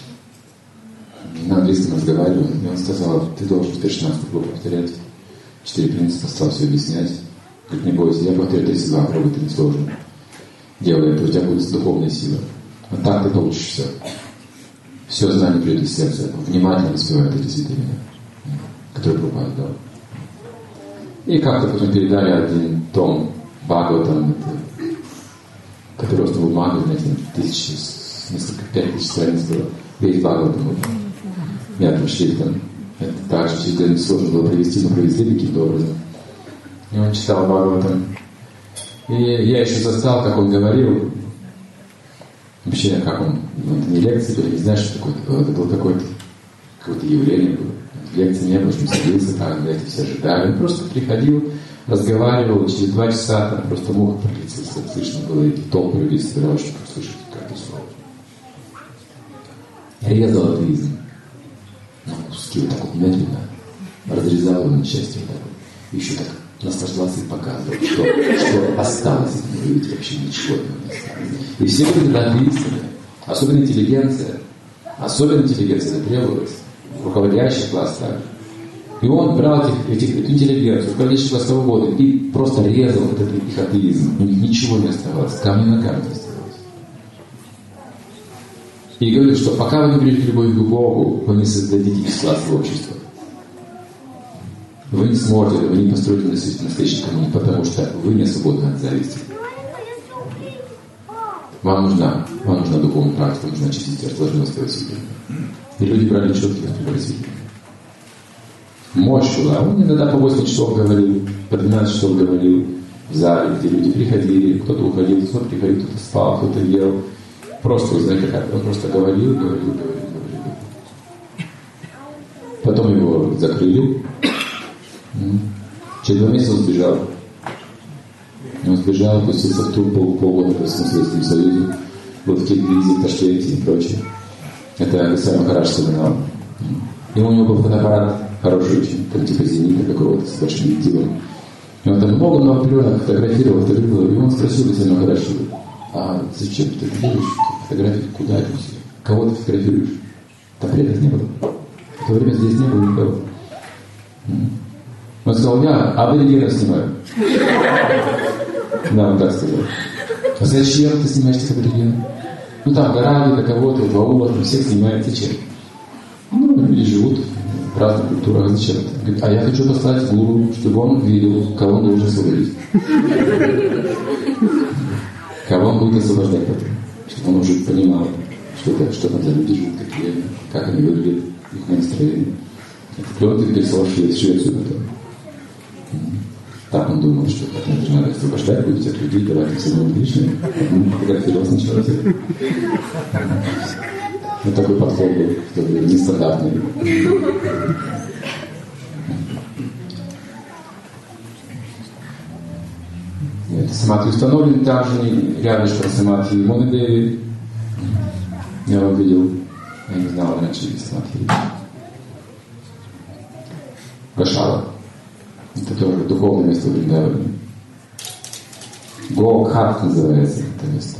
Speaker 1: На английском разговаривал, и он сказал: ты должен теперь шестнадцать кругов повторять, четыре принципа, стал все объяснять. Говорит, не бойся, я повторю тридцать два, пробуй, это не сложно. Делай это, у тебя будет духовная сила. А так ты получишь все. Все знание придет из сердца. Внимательно воспевает эти святые имена, которые Прабхупада дал. И как-то потом передали один том Бхагаватам, который просто бумага, знаете, тысячи, несколько, пять тысяч страниц было. Весь Бхагаватам. Мятным шрифтом. Это также через сложно было провести, но провезли каким-то образом. и он читал Бхагаватам. И я еще застал, как он говорил, вообще, как он, ну, это не лекция, я не знаю, что такое, это было какое-то, какое-то явление было. Лекции не было, что он садился, там, эти все ожидали. Он просто приходил, разговаривал, через два часа там просто муха пролетелся, слышно было, и толпы людей собиралось, чтобы услышать каждое слово. Резал атеизм. На куски вот так вот медленно, разрезал его на части вот так вот. Еще так наслаждался и показывал, что, что осталось от него, видите, вообще ничего не осталось. И все были атеисты, особенно интеллигенция, особенно интеллигенция требовалась, руководящий класс также. И он брал этих, этих, эту интеллигенцию, руководящий класс того года, и просто резал вот этот их атеизм. У них ничего не оставалось, камни на камне оставалось. И говорит, что пока вы не берете любовь к Богу, вы не создадите бесклассовое общество. Вы не сможете, вы не построите настоящий коммунизм, потому что вы не свободны от зависти. Вам нужна, вам нужна духовная практика, нужна чистить должны своего себя. И люди брали четкие просветления. Мощь была. Он иногда по восемь часов говорил, по двенадцать часов говорил в зале, где люди приходили, кто-то уходил, кто-то приходил, кто-то спал, кто-то ел. Просто, вы знаете, как он просто говорил, говорил, говорил, говорил. Потом его закрыли. Через два месяца он сбежал. Он сбежал, пустился в тур пол, полгода в Советском Союзе, был в Киргизии, в Ташкенте и прочее. Это Госвами Махарадж вспоминал. И у него был фотоаппарат хороший очень, там типа зенита какого-то, с большим объективом. И он там много-много пленок фотографировал, фотографировал. И он спросил Госвами Махараджа: а зачем ты это делаешь? Фотографии куда это все? Кого ты фотографируешь? Там предков не было. В то время здесь не было никого. Он сказал: я аборигенов снимаю. Да, он так сказал. А зачем ты снимаешь этих аборигенов? Ну там гора, где-то кого-то, в аулах, всех снимает. Зачем? Ну, люди живут в разных культурах. Зачем это? Говорит: а я хочу послать гуру, чтобы он видел, кого он должен освободить. Кого он будет освобождать потом. Чтобы он уже понимал, что, это, что там за люди живут, какие они, как они выглядят, их настроение. Кто-то переслал в Швецию потом. Так он думал, что это надо освобождать, будете от людей, давать им самому лишнее. Он фотографировал сначала всех. Вот такой подход был, который нестандартный. Самадхи установлен также рядышком самадхи Муни Деви. Я его видел, я не знал раньше самадхи. Гошала. Это тоже духовное место Вриндавани. Гокхат называется это место.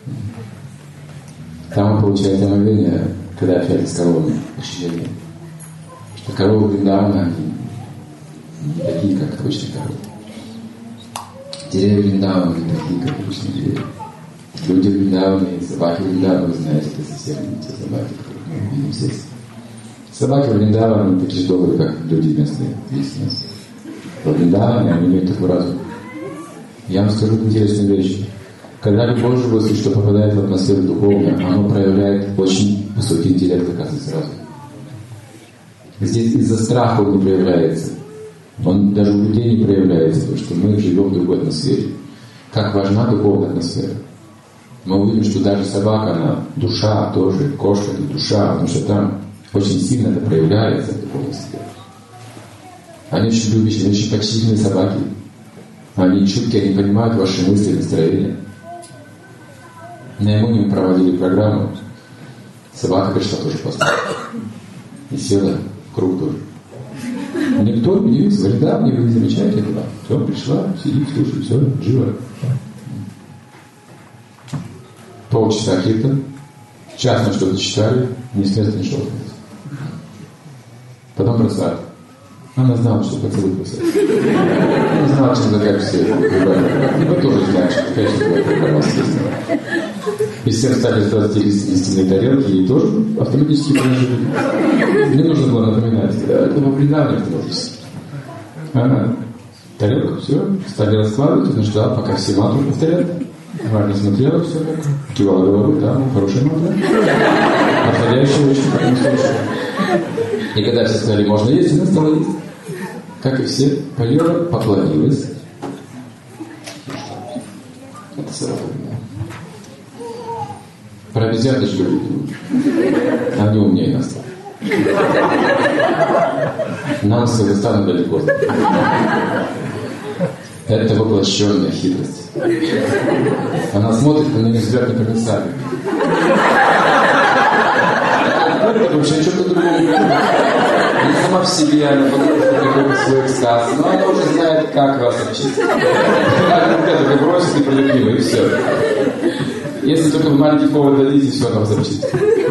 Speaker 1: Там он получает омовение, когда общается с коровами, ощущение. Что коровы Вриндавана, они не такие, как обычные коровы. Деревья Вриндавана не такие, как обычные деревья. Люди Вриндавана и собаки Вриндавана, вы знаете, это совсем не те собаки, которых мы видим здесь. Собаки Вриндавана не такие же добрые, как люди местные здесь у нас. Во Вриндаване они имеют такой разум. Я вам скажу интересную вещь. Когда любое живое, что попадает в атмосферу духовную, оно проявляет очень высокий интеллект, оказывается, разум. Здесь из-за страха он не проявляется. Он даже у людей не проявляется, потому что мы живем в другой атмосфере. Как важна духовная атмосфера. Мы увидим, что даже собака, она душа тоже, кошка это душа, потому что там очень сильно это проявляется в духовной сфере. Они очень любящие, они очень почтительные собаки. Они чуткие, они понимают ваши мысли, настроения. На Ямуне мы проводили программу. Собака пришла тоже после. И села в круг тоже. Никто не удивился, говорит: да, мне вы не замечаете этого. Все, пришла, сидит, слушает, все, живо. Полчаса киртан. Час мы что-то читали, не с места не шел. Потом просад. Она знала, что поцелуй просад. Она знала, чем заканчивать все это. И мы тоже знаем, что конечно, такая программа естественная. И всем стали сразу те истинные тарелки, и тоже автоматически положили. Не нужно было напоминать. Это было предавание автоматически. Она тарелку, все, стали раскладывать, он ждал, пока все мантры повторят. Марья смотрела, все так, кивала головой, да, ну, хорошая мантра. Подходящая очень, как не слушала. И когда все сказали: можно есть, она стала есть. Как и все, поела, поклонилась, целого Вриндавана. Про обезьян даже говорить не буду. Они умнее нас. Нам с Казахстаном далеко. Это воплощенная хитрость. Она смотрит на нее взгляд на комиссария. Вообще ничего другого не думает. Не сама в себе, она подумает, что какой-то свой экстаз. Но она уже знает, как вас обчистить. Как это, вы бросите непролюбимый, и все. Если только в маленький повод дадите, все, она вас обчистит.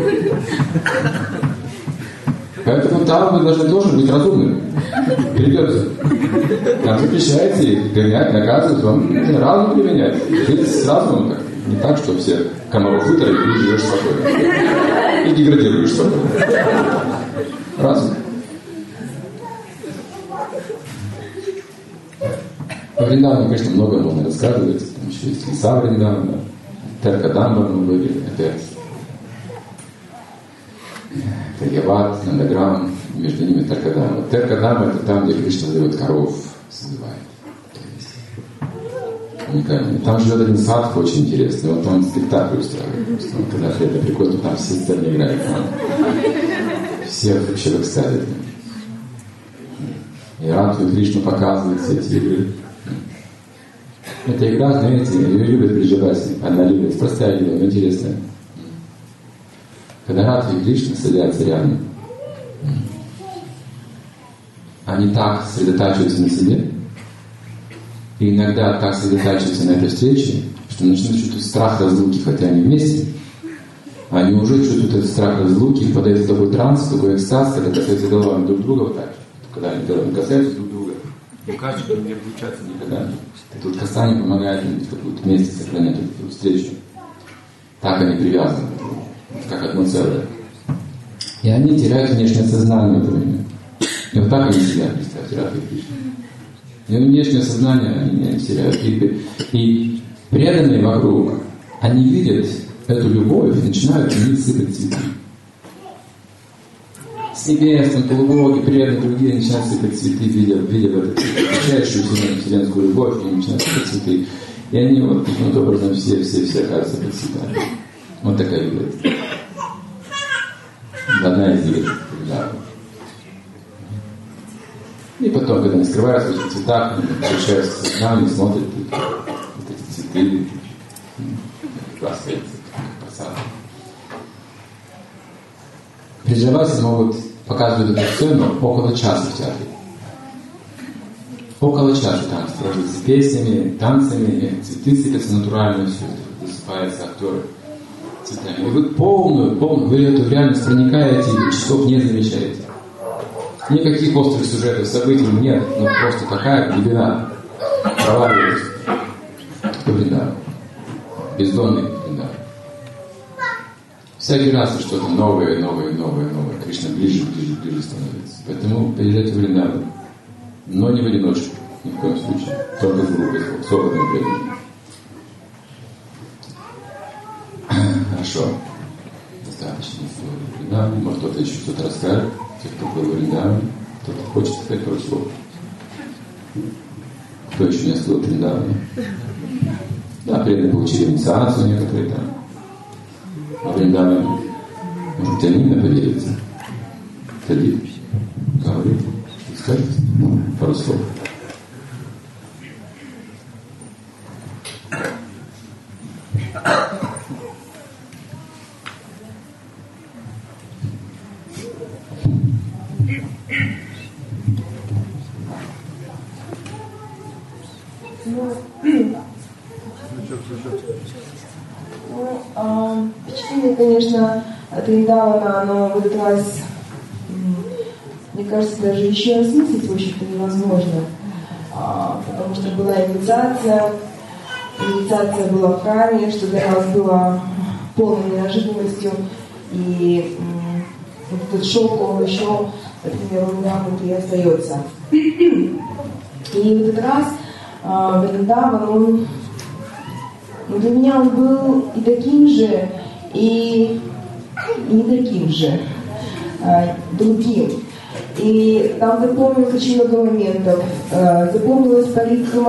Speaker 1: Поэтому там вы должны тоже быть разумными. Придется. Там запрещаете гонять, наказывать, вам нужно разум применять. Жить с разумом, как не так, что все комаров вытравили и живешь спокойно. И деградируешь спокойно. Разум. По Вриндавану, конечно, много можно рассказывать. Там еще есть леса Вриндавана, Теркадамба мы были, это Тарьяват, Нандаграм, между ними Теркадамба. Теркадамба — это там, где Кришна дает коров, созывает. Уникально. Там живет один садху очень интересный, он там спектакль устраивает. Он, когда Фреда приходит, там все сцены играют. Там. Все вообще в экстазе. И Радху и Кришну показывают все эти игры. Эта игра, знаете, ее любят переживать. Одна любит. Простая игра, но интересная. Когда Радха и Кришна садятся рядом, они так сосредотачиваются на себе, и иногда так сосредотачиваются на этой встрече, что начинают чувствовать страх разлуки, хотя они вместе. Они уже чувствуют этот страх разлуки, впадают в такой транс, в такой экстаз, когда касаются головами друг друга вот так. Когда они головами касаются друг друга.
Speaker 2: Не кажется, не обучаться
Speaker 1: никогда. Тут касание помогает им как-то вместе сохранять эту встречу. Так они привязаны, как одно целое. И они теряют внешнее сознание в это время. И вот так они себя представляют, Радха и Кришна. И внешнее сознание они не теряют. И, и преданные вокруг, они видят эту любовь и начинают в них сыпать цветы. С небес, там, полубоги, преданные, другие начинают сыпать цветы, видя, видя в эту величайшую вселенскую любовь, и начинают сыпать цветы. И они вот таким образом все, все, все оказываются под цветами. Вот такая игра. Одна из игр. Да. И потом, когда они скрываются в этих цветах, они возвращаются к сознанию и смотрят вот эти цветы, раскрыться, как посадки. Преджаваси могут показывать эту сцену около часа в театре. Около часа там сражаются песнями, танцами, цветы сыпятся натурально, все это высыпаются актеры цветами. И вы полную, полную, вы эту реальность проникаете и часов не замечаете. Никаких острых сюжетов, событий нет, но просто такая глубина проваливается. Кто Вриндаван? Бездонный Вриндаван. Всякий раз что-то новое, новое, новое, новое. Кришна ближе, ближе, ближе становится. Поэтому приезжайте в Вриндаван. Но не в одиночку, ни в коем случае. Только с группой, с опытным преданным. Хорошо. Достаточно слова Вриндавана. Может, кто-то еще что-то расскажет. Те, кто был в Вриндаване. Кто-то хочет сказать пару слов. Кто еще не остыл в Вриндаване? Да, преданные получили инициацию некоторые там. А Вриндаване. Может быть, они именно поделятся. Садит, говорит, скажет пару слов.
Speaker 3: Ну, э, впечатление, конечно, от Вриндавана, оно в этот раз, мне кажется, даже еще осмыслить, в общем-то, невозможно. А, потому что была инициация, инициация была в храме, что для нас было полной неожиданностью. И м, вот этот шок, он еще, например, у меня внутри остается. И в этот раз а, Вриндаван, он, ну, для меня он был и таким же, и, и не таким же, а, другим. И там запомнилось очень много моментов. Запомнилась парикрама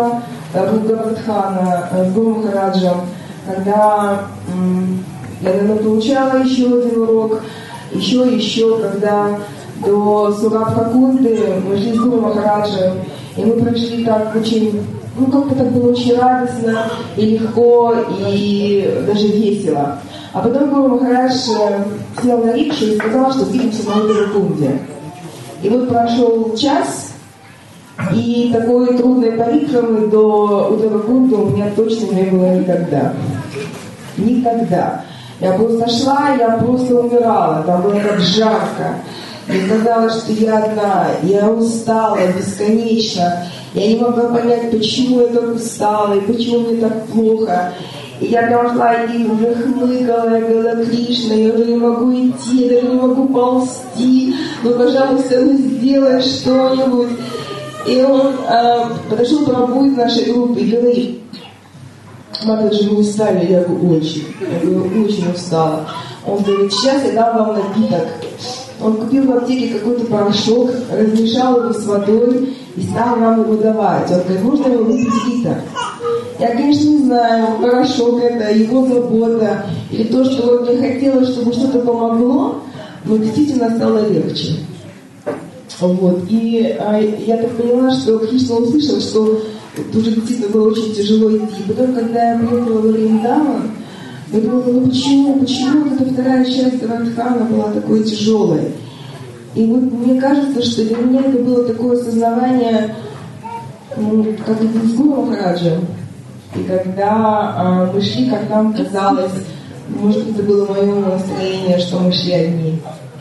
Speaker 3: Гавардхана с Гуру Махараджем, когда я, наверное, получала еще один урок, еще и еще, когда до Сурабхакунты мы шли с Гуру Махараджем, и мы прошли так очень, ну как-то так было очень радостно и легко, и даже весело. А потом Гуру Махарадж сел на рикшу и сказал, что двигаемся на Уттаракунде. И вот прошел час, и такой трудной парикрамы до Уттаракунды у меня точно не было никогда. Никогда. Я просто шла, я просто умирала, там было так жарко. Мне казалось, что я одна, я устала бесконечно. Я не могла понять, почему я так устала и почему мне так плохо. И я там шла и уже хмыкала, я говорила: Кришна, я уже не могу идти, я даже не могу ползти, ну, пожалуйста, ну, сделай что-нибудь. И он э, подошел к Прабху из нашей группы и говорит: Матаджи, вы устали? Я говорю: очень. Я говорю: очень устала. Он говорит: сейчас я дам вам напиток. Он купил в аптеке какой-то порошок, размешал его с водой и стал нам его давать. Он говорит: можно его выпить литр? Я, конечно, не знаю, порошок это, его забота, или то, что вот мне хотелось, чтобы что-то помогло, но действительно стало легче. Вот. И а, я так поняла, что Кришна услышал, что уже действительно было очень тяжело идти. Потом, когда я приехала в Вриндаван, я думала: ну почему, почему эта вторая часть Радхана была такой тяжелой? И вот мне кажется, что для меня это было такое осознавание, ну, как и с Гуру Махараджем. И когда а, мы шли, как нам казалось, может быть, это было мое настроение, что мы шли одни.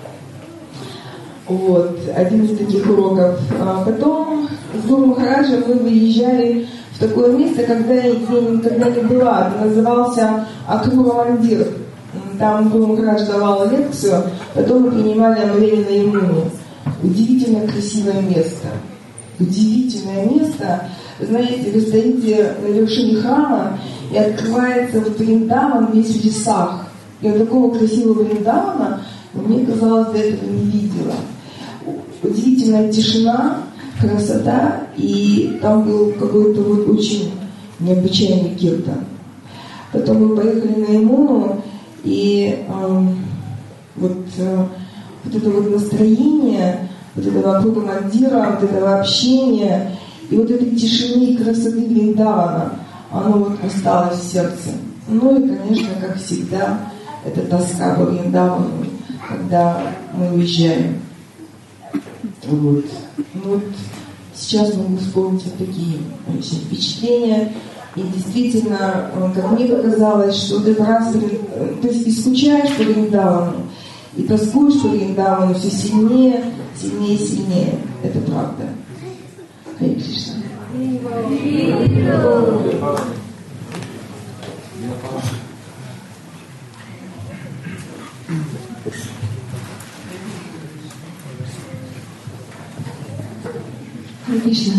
Speaker 3: Вот, один из таких уроков. А потом с Гуру Махараджем мы выезжали в такое место, когда я никогда не была. Это назывался Акрура Мандир. Там Гуру Махарадж давал лекцию, потом мы принимали омовение на Ямуне. Удивительно красивое место. Удивительное место. Вы знаете, вы стоите на вершине храма, и открывается вот Вриндаван весь в лесах. И вот такого красивого Вриндавана мне казалось, до этого не видела. Удивительная тишина, красота, и там был какой-то вот очень необычайный киртан. Потом мы поехали на Ямуну, и э, вот, э, вот это вот настроение, вот этого Акрура Мандира, вот этого общения, и вот этой тишины и красоты Вриндавана, оно вот осталось в сердце. Ну и, конечно, как всегда, это тоска по Вриндавану, когда мы уезжаем. Вот. Вот сейчас могу вспомнить вот такие очень впечатления. И действительно, как мне показалось, что ты раз, то есть и скучаешь по Вриндавану, и тоскуешь по Вриндавану все сильнее, сильнее, сильнее. Это правда. Харе Кришна.
Speaker 4: Кришна.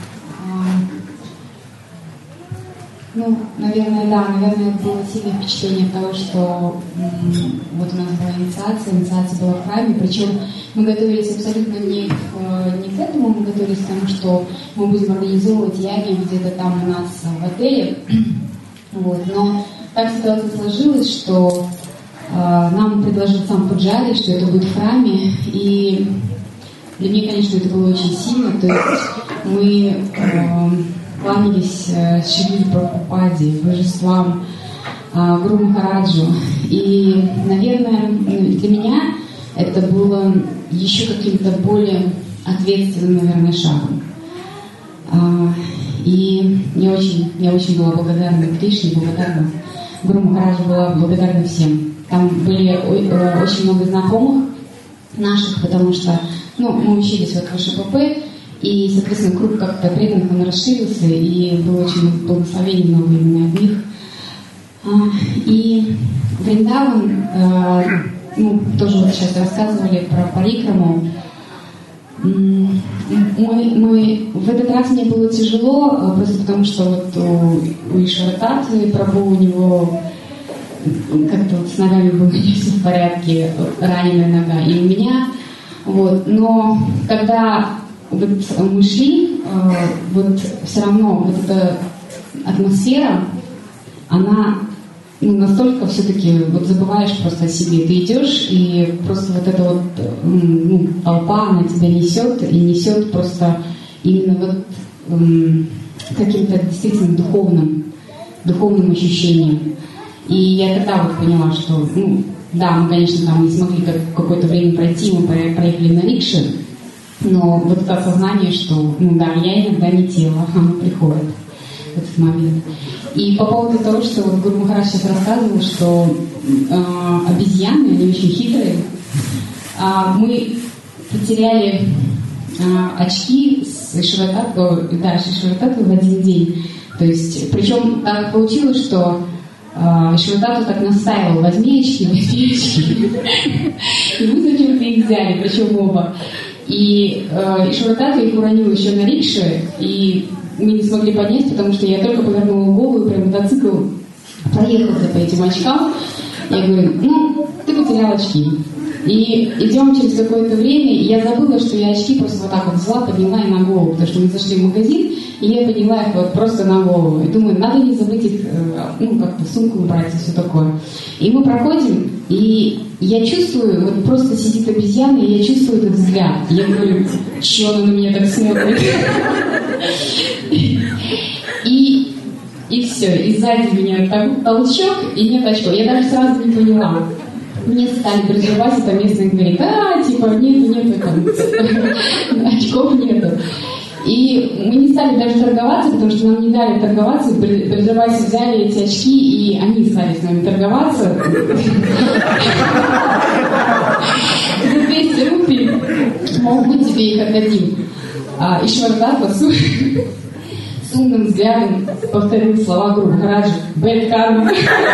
Speaker 4: Ну, наверное, да, наверное, было сильное впечатление того, что м- вот у нас была инициация, инициация была в храме, причем мы готовились абсолютно не к, не к этому, мы готовились к тому, что мы будем организовывать яги где-то там у нас в отеле, вот, но так ситуация сложилась, что э, нам предложил сам Пуджари, что это будет в храме, и для меня, конечно, это было очень сильно, то есть мы э, кланялись э, Шри Прабхупаде, божествам, э, Гуру Махараджу, и, наверное, для меня это было еще каким-то более ответственным, наверное, шагом. Э, и я очень, я очень была благодарна Кришне, благодарна Гуру Махараджу, была благодарна всем. Там были э, очень много знакомых наших, потому что ну, мы учились вот в ШПП, и, соответственно, круг как-то преданных он расширился, и было очень благословение много именно от них. И Вриндаван, ну, тоже вот сейчас рассказывали про парикраму. Мы, мы, в этот раз мне было тяжело, просто потому что вот у, у Ишварататы Прабху, у него как-то вот с ногами было не все в порядке, раненая нога, и у меня. Вот. Но когда вот мы шли, вот все равно вот это атмосфера, она ну, настолько все-таки вот забываешь просто о себе. Ты идешь, и просто вот эта вот ну, толпа, она тебя несет, и несет просто именно вот м, каким-то действительно духовным, духовным ощущением. И я тогда вот поняла, что, ну, да, мы, конечно, там не смогли как, какое-то время пройти, мы проехали на рикше, но вот это осознание, что, ну да, я иногда не тело, оно приходит в этот момент. И по поводу того, что вот Гуру Махарадж сейчас рассказывал, что э, обезьяны, они очень хитрые, а мы потеряли э, очки с Шивататвы, да, Шивататвы в один день. То есть, причем так получилось, что э, Шивататва так настаивал: возьми очки, возьми очки. И мы зачем-то их взяли, причем оба. И э, Шивататва их уронил еще на рикше, и мы не смогли поднять, потому что я только повернула голову, и прям мотоцикл проехался по этим очкам. Я говорю, ну, ты потерял очки. И идем через какое-то время, и я забыла, что я очки просто вот так вот взяла, подняла и на голову, потому что мы зашли в магазин, и я подняла их вот просто на голову. И думаю, надо не забыть их, ну, как-то в сумку убрать и все такое. И мы проходим, и я чувствую, вот просто сидит обезьяна, и я чувствую этот взгляд. Я говорю, че она на меня так смотрит? И, и все, и сзади меня там толчок, и нет очков. Я даже сразу не поняла. Мне стали переживать, это местные говорит, а, типа, нету, нету, там, очков нету. И мы не стали даже торговаться, потому что нам не дали торговаться, переживать взяли эти очки, и они стали с нами торговаться. За двести рупий, мол, мы тебе их отдадим. А еще Шивататва с умным взглядом повторил слова Гуру Махараджа: «Бэд карма».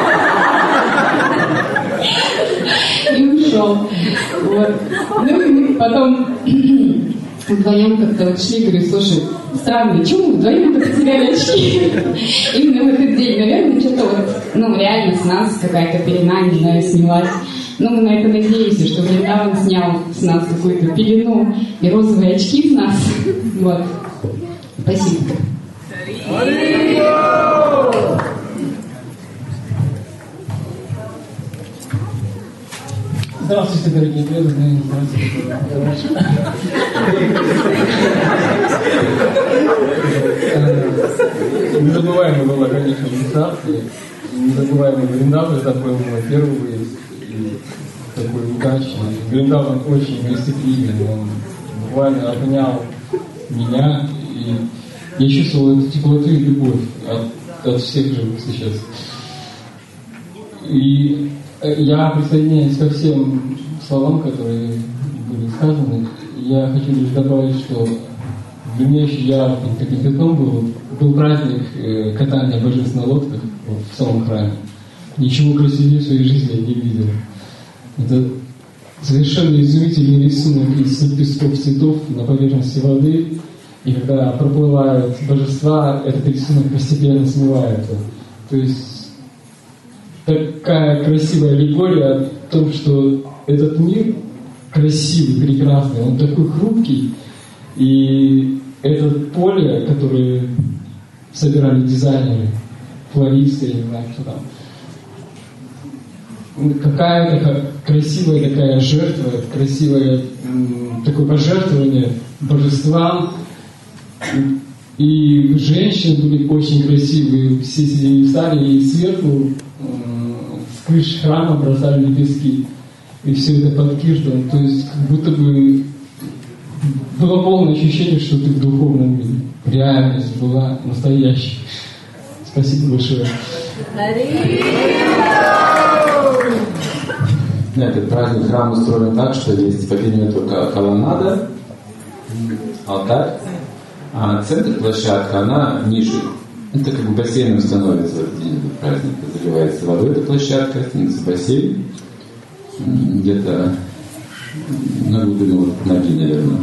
Speaker 4: И ушел. Вот. Ну и мы потом вдвоем как-то вот шли, говорю, слушай, странно, чего мы вдвоем потеряли очки? Именно в этот день, наверное, что-то вот, ну, реально с нас какая-то пелена, не знаю, снялась. Но мы на это надеемся, что Вриндаван снял с нас какую-то пелену и розовые очки с нас. Вот. Спасибо.
Speaker 5: Здравствуйте, дорогие преданные. Здравствуйте. Незабываемая была, конечно, медитация. Незабываемый Вриндаван, это был мой первый выезд. И такой удачный. Вриндаван очень гостеприимен. Он буквально обнял меня. И я чувствовал эту теплоту и любовь от, от всех живых сейчас. И я присоединяюсь ко всем словам, которые были сказаны. Я хочу лишь добавить, что для меня еще ярким таким пятном был, был праздник э, катания божеств на лодках вот, в самом храме. Ничего красивее в своей жизни я не видел. Это совершенно изумительный рисунок из лепестков цветов на поверхности воды. И когда проплывают божества, этот рисунок постепенно смывается. То есть такая красивая аллегория о том, что этот мир красивый, прекрасный, он такой хрупкий, и это поле, которое собирали дизайнеры, флористы, я не знаю, что там, какая-то красивая такая жертва, красивое м, такое пожертвование божествам, и женщины были очень красивые, все сидели в зале, и сверху с крыши храма бросали лепестки. И все это под киртом. То есть как будто бы было полное ощущение, что ты в духовном мире. Реальность была настоящей. Спасибо большое.
Speaker 1: Этот праздник храм устроен так, что есть по периметру колоннада, алтарь, а центр площадка, она ниже. Это как бы бассейном становится в этот день праздника. Заливается водой эта площадка, становится бассейн. Где-то на глубину ноги, наверное.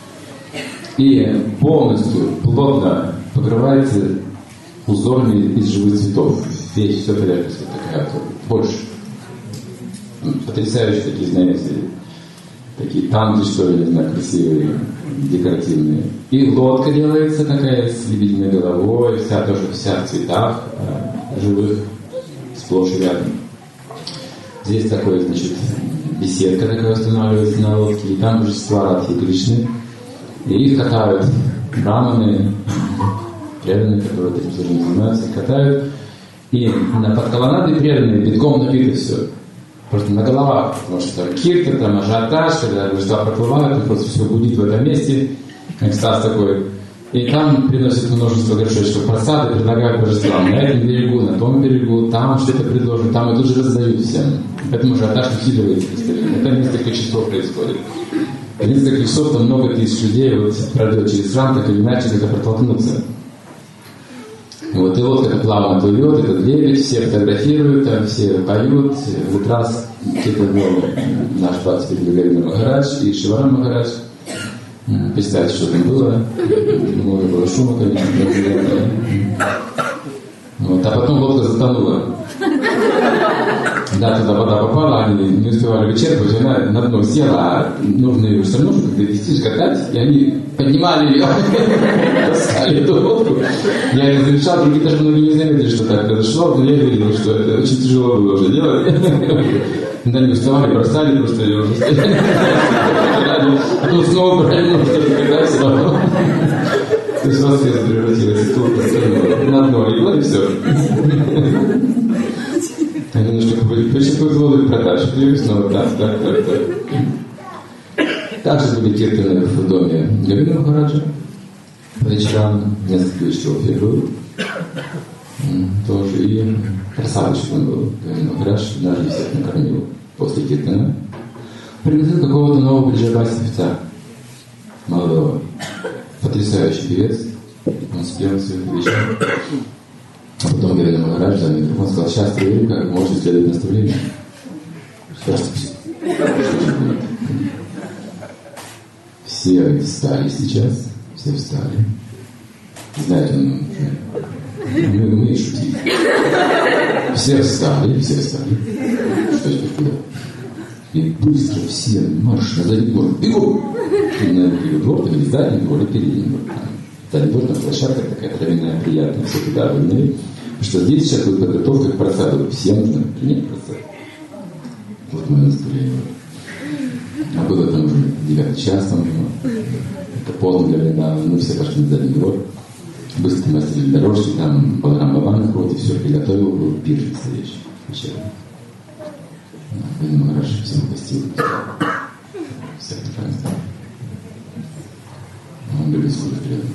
Speaker 1: И полностью, плотно покрывается узорами из живых цветов. Весь, все поверхность вот такая вот, больше. Потрясающие такие, знаете, такие танки, что ли, не знаю, красивые, декоративные. И лодка делается такая с лебединой головой, вся тоже вся в цветах, живых, сплошь и рядом. Здесь такой, значит, беседка такая устанавливается на лодке, и там божества Радхи и Кришны. И их катают браманы, преданные, которые этим служением занимаются, их катают. И на подколоннадой преданные битком набиты все. Просто на головах, потому что там кирта, там ажиотаж, когда божества проплывают, и просто все гудит в этом месте, экстаз такой. И там приносят множество горшочков просады, предлагают божествам на этом берегу, на том берегу, там что-то предложат, там и тут же раздают всем. Поэтому ажиотаж усиливается постоянно. Это несколько часов происходит. И несколько часов там много тысяч людей вот пройдет через храм, так или иначе где-то протолкнуться. Вот, и лодка плавно плывет, этот лебедь, все фотографируют, там все поют. В этот раз это был наш двадцать Гагарина Махарадж и Шиварам Махарадж. Представьте, что там было. Много было шума, конечно. Вот, а потом лодка затонула. Да, туда вода попала, они не успевали вычерпывать, она на дно села, а нужно ее все равно как-то вести, катать, и они поднимали ее, таскали эту лодку. Я ее замешал, другие даже многие не заметили, что так произошло, но я видел, что это очень тяжело было уже делать. Когда они уставали, бросали просто ее уже стояли. А тут снова брали, ну что-то когда все равно. То есть воскрес превратилась в ту, на дно легла и все. Они немножко почему воду продаж, и снова так, так, так, так. Также были киртаны в доме Гагарина Махараджа. По вечерам, несколько вечеров я был. Тоже и красавчик он был. Гагарина Махарадж даже всех накормил после киртана. Пригласил какого-то нового бриджабаси певца. Молодого. Потрясающий певец. Он спел все вечером. А потом Гагарина Махарадж взял микрофон, сказал: сейчас проверим, как можно следовать наставлению. Все встали сейчас, все встали. Знаете, он мы умеем шутить. Все встали, все встали. Что теперь куда? И быстро все марш на задний двор. Бегом! На двор, там или задний двор, и передний двор. Задний двор, там площадка такая травяная, приятная, все туда выгнали. Потому что здесь сейчас будет подготовка к просаду. Всем нужно принять просад. Вот мое настроение. А было там уже девятый час, там уже. Это поздно для меня. Мы все пошли на задний двор. Быстро настроили дорожки, там Баларам Баба находит, и все приготовил, был пир настоящий вечером. Гагарина Махарадж всем угостил. Всех праздников. Он любит служить преданным.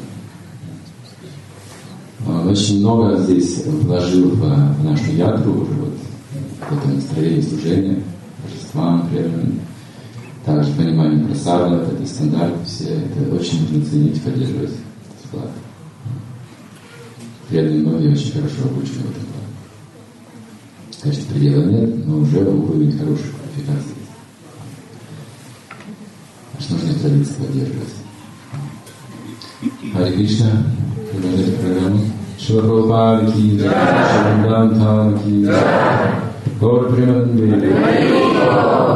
Speaker 1: Он очень много здесь вложил в, в нашу ятру, уже вот в это настроение служения, божествам преданным. Также понимание просада, это стандарт, все это очень нужно ценить, поддерживать этот вклад. Преданные многие очень хорошо обучены в этом плане. Конечно, предела нет, но уже уровень хорошей квалификации. Значит, нужно традиции поддерживать. Харе Кришна, продолжайте программу. Шила Прабхупада ки джай, Шила Вриндаван Дхам ки джай, Гаура Примананде.